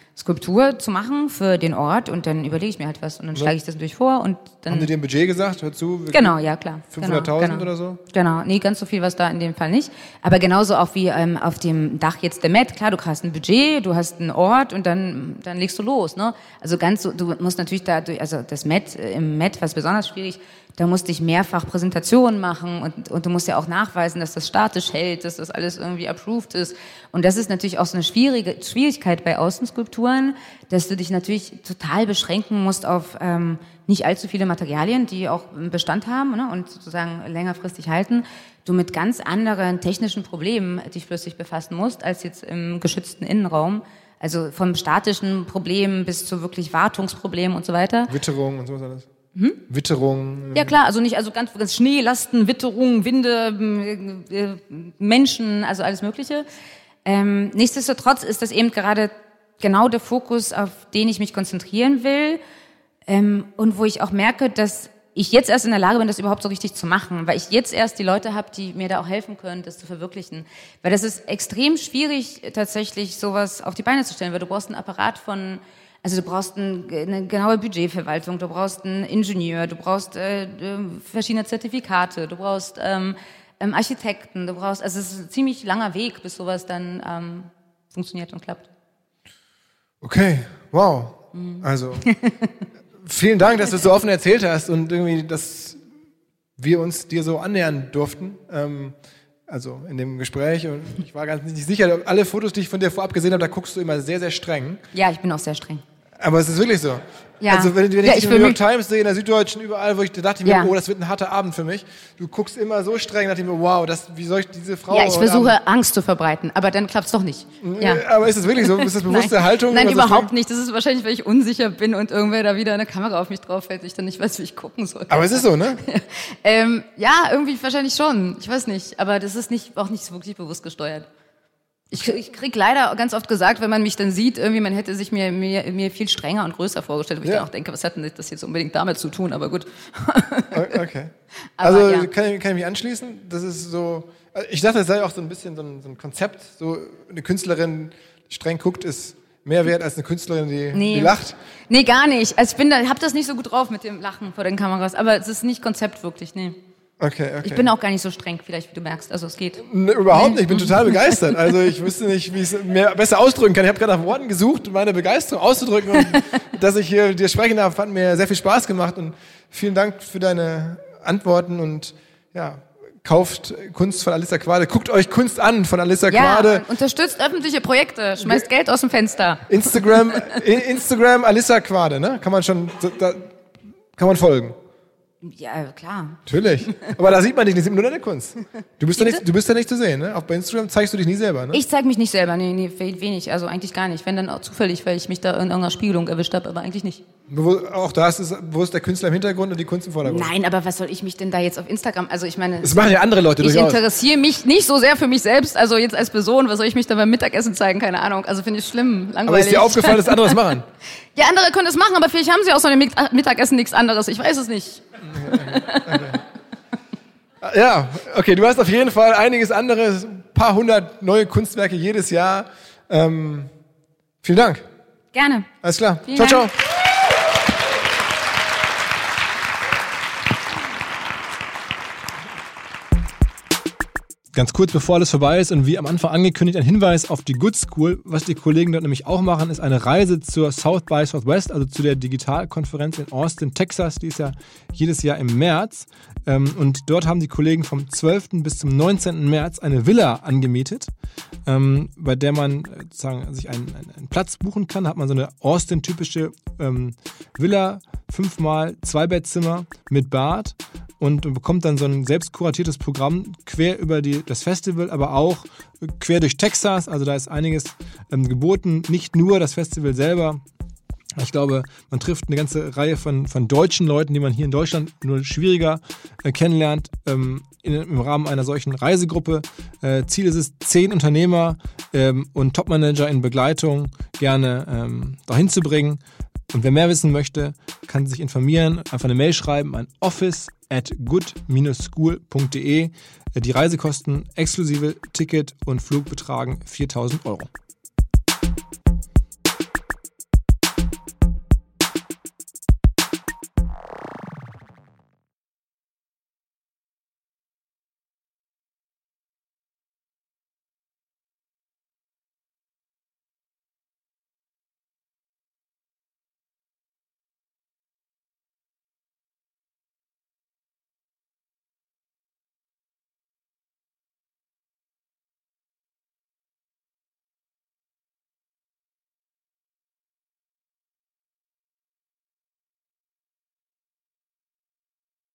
Speaker 2: Skulptur zu machen für den Ort und dann überlege ich mir halt was und dann schlage ich das natürlich vor und dann...
Speaker 1: Haben die dir ein Budget gesagt? Hör zu.
Speaker 2: Genau, ja klar.
Speaker 1: fünfhunderttausend
Speaker 2: genau, genau.
Speaker 1: oder so?
Speaker 2: Genau, nee, ganz so viel war es da in dem Fall nicht. Aber genauso auch wie ähm, auf dem Dach jetzt der Met. Klar, du hast ein Budget, du hast einen Ort und dann, dann legst du los. Ne? Also ganz so, du musst natürlich da, also das Met, im Met war es besonders schwierig, da musste ich mehrfach Präsentationen machen und, und du musst ja auch nachweisen, dass das statisch hält, dass das alles irgendwie approved ist. Und das ist natürlich auch so eine schwierige Schwierigkeit bei Außenskulpturen, dass du dich natürlich total beschränken musst auf ähm, nicht allzu viele Materialien, die auch Bestand haben, ne, und sozusagen längerfristig halten. Du mit ganz anderen technischen Problemen dich plötzlich befassen musst, als jetzt im geschützten Innenraum. Also vom statischen Problem bis zu wirklich Wartungsproblemen und so weiter.
Speaker 1: Witterung und sowas alles.
Speaker 2: Hm?
Speaker 1: Witterung.
Speaker 2: Ja klar, also nicht, also ganz, ganz Schnee, Lasten, Witterung, Winde, äh, Menschen, also alles Mögliche. Ähm, nichtsdestotrotz ist das eben gerade genau der Fokus, auf den ich mich konzentrieren will, ähm, und wo ich auch merke, dass ich jetzt erst in der Lage bin, das überhaupt so richtig zu machen, weil ich jetzt erst die Leute habe, die mir da auch helfen können, das zu verwirklichen. Weil das ist extrem schwierig, tatsächlich sowas auf die Beine zu stellen, weil du brauchst einen Apparat von, also du brauchst ein, eine genaue Budgetverwaltung, du brauchst einen Ingenieur, du brauchst äh, verschiedene Zertifikate, du brauchst ähm, ähm, Architekten, du brauchst, also es ist ein ziemlich langer Weg, bis sowas dann ähm, funktioniert und klappt.
Speaker 1: Okay, wow. Mhm. Also vielen Dank, dass du es so offen erzählt hast und irgendwie, dass wir uns dir so annähern durften. Ähm, also in dem Gespräch. Und ich war ganz nicht sicher, alle Fotos, die ich von dir vorab gesehen habe, da guckst du immer sehr, sehr streng.
Speaker 2: Ja, ich bin auch sehr streng.
Speaker 1: Aber es ist wirklich so.
Speaker 2: Ja.
Speaker 1: Also wenn, wenn
Speaker 2: ja,
Speaker 1: ich
Speaker 2: ich
Speaker 1: in der New York Times sehe, in der Süddeutschen, überall, wo ich da dachte ich mir,
Speaker 2: ja.
Speaker 1: oh, das wird ein harter Abend für mich. Du guckst immer so streng, dachte ich mir, wow, das, wie soll ich diese Frau...
Speaker 2: Ja, ich versuche
Speaker 1: Abend...
Speaker 2: Angst zu verbreiten, aber dann klappt's doch nicht. Ja.
Speaker 1: Aber ist das wirklich so? Ist das bewusste
Speaker 2: Nein.
Speaker 1: Haltung?
Speaker 2: Nein, überhaupt
Speaker 1: so
Speaker 2: nicht. Das ist wahrscheinlich, weil ich unsicher bin und irgendwer da wieder eine Kamera auf mich drauf hält, ich dann nicht weiß, wie ich gucken soll.
Speaker 1: Aber es ist so, ne?
Speaker 2: ähm, ja, irgendwie wahrscheinlich schon. Ich weiß nicht. Aber das ist nicht, auch nicht wirklich bewusst gesteuert. Ich, ich krieg leider ganz oft gesagt, wenn man mich dann sieht, irgendwie, man hätte sich mir, mir, mir viel strenger und größer vorgestellt, wo ich ja. dann auch denke, was hat denn das jetzt unbedingt damit zu tun, aber gut.
Speaker 1: Okay.
Speaker 2: Aber,
Speaker 1: also
Speaker 2: ja.
Speaker 1: kann, ich, kann ich mich anschließen? Das ist so, ich dachte, es sei auch so ein bisschen so ein, so ein Konzept, so eine Künstlerin, die streng guckt, ist mehr wert als eine Künstlerin, die,
Speaker 2: nee.
Speaker 1: die lacht. Nee,
Speaker 2: gar nicht. Also ich bin da, hab das nicht so gut drauf mit dem Lachen vor den Kameras, aber es ist nicht Konzept wirklich, nee.
Speaker 1: Okay, okay.
Speaker 2: Ich bin auch gar nicht so streng, vielleicht, wie du merkst. Also es geht.
Speaker 1: Ne, überhaupt nicht. Ich bin total begeistert. Also ich wüsste nicht, wie ich es mir besser ausdrücken kann. Ich habe gerade nach Worten gesucht, meine Begeisterung auszudrücken. Und dass ich hier dir sprechen darf, hat mir sehr viel Spaß gemacht. Und vielen Dank für deine Antworten. Und ja, kauft Kunst von Alissa Quade. Guckt euch Kunst an von Alissa
Speaker 2: ja,
Speaker 1: Quade.
Speaker 2: Unterstützt öffentliche Projekte. Schmeißt Geld aus dem Fenster.
Speaker 1: Instagram, Instagram Alissa Quade, ne? Kann man schon, da kann man folgen.
Speaker 2: Ja, klar.
Speaker 1: Natürlich. Aber da sieht man dich nicht, nur deine Kunst. Du bist, da nicht, du bist da nicht zu sehen, ne? Auch bei Instagram zeigst du dich nie selber, ne?
Speaker 2: Ich zeig mich nicht selber, nee, nee, wenig, also eigentlich gar nicht. Wenn dann auch zufällig, weil ich mich da in irgendeiner Spiegelung erwischt habe, aber eigentlich nicht.
Speaker 1: Wo, auch da ist es, wo ist der Künstler im Hintergrund und die Kunst im Vordergrund?
Speaker 2: Nein, aber was soll ich mich denn da jetzt auf Instagram, also ich meine...
Speaker 1: Das machen ja andere Leute
Speaker 2: ich
Speaker 1: durchaus.
Speaker 2: Ich interessiere mich nicht so sehr für mich selbst, also jetzt als Person, was soll ich mich da beim Mittagessen zeigen, keine Ahnung, also finde ich schlimm, langweilig.
Speaker 1: Aber ist dir aufgefallen, dass andere das machen?
Speaker 2: Ja, andere können das machen, aber vielleicht haben sie außer dem Mittagessen nichts anderes, ich weiß es nicht.
Speaker 1: Ja, okay, du hast auf jeden Fall einiges anderes, ein paar hundert neue Kunstwerke jedes Jahr. Ähm, vielen Dank.
Speaker 2: Gerne.
Speaker 1: Alles klar.
Speaker 2: Vielen
Speaker 1: ciao,
Speaker 2: Dank.
Speaker 1: ciao. Ganz kurz, bevor alles vorbei ist und wie am Anfang angekündigt, ein Hinweis auf die Good School. Was die Kollegen dort nämlich auch machen, ist eine Reise zur South by Southwest, also zu der Digitalkonferenz in Austin, Texas. Die ist ja jedes Jahr im März. Und dort haben die Kollegen vom zwölften bis zum neunzehnten März eine Villa angemietet, bei der man sozusagen sich einen, einen Platz buchen kann. Da hat man so eine Austin-typische Villa, fünfmal Zwei-Bettzimmer mit Bad. Und bekommt dann so ein selbst kuratiertes Programm quer über die, das Festival, aber auch quer durch Texas. Also da ist einiges ähm, geboten. Nicht nur das Festival selber. Ich glaube, man trifft eine ganze Reihe von, von deutschen Leuten, die man hier in Deutschland nur schwieriger äh, kennenlernt, ähm, in, im Rahmen einer solchen Reisegruppe. Äh, Ziel ist es, zehn Unternehmer ähm, und Topmanager in Begleitung gerne ähm, dahin zu bringen. Und wer mehr wissen möchte, kann sich informieren, einfach eine Mail schreiben an office at good dash school punkt de. Die Reisekosten exklusive Ticket und Flug betragen viertausend Euro.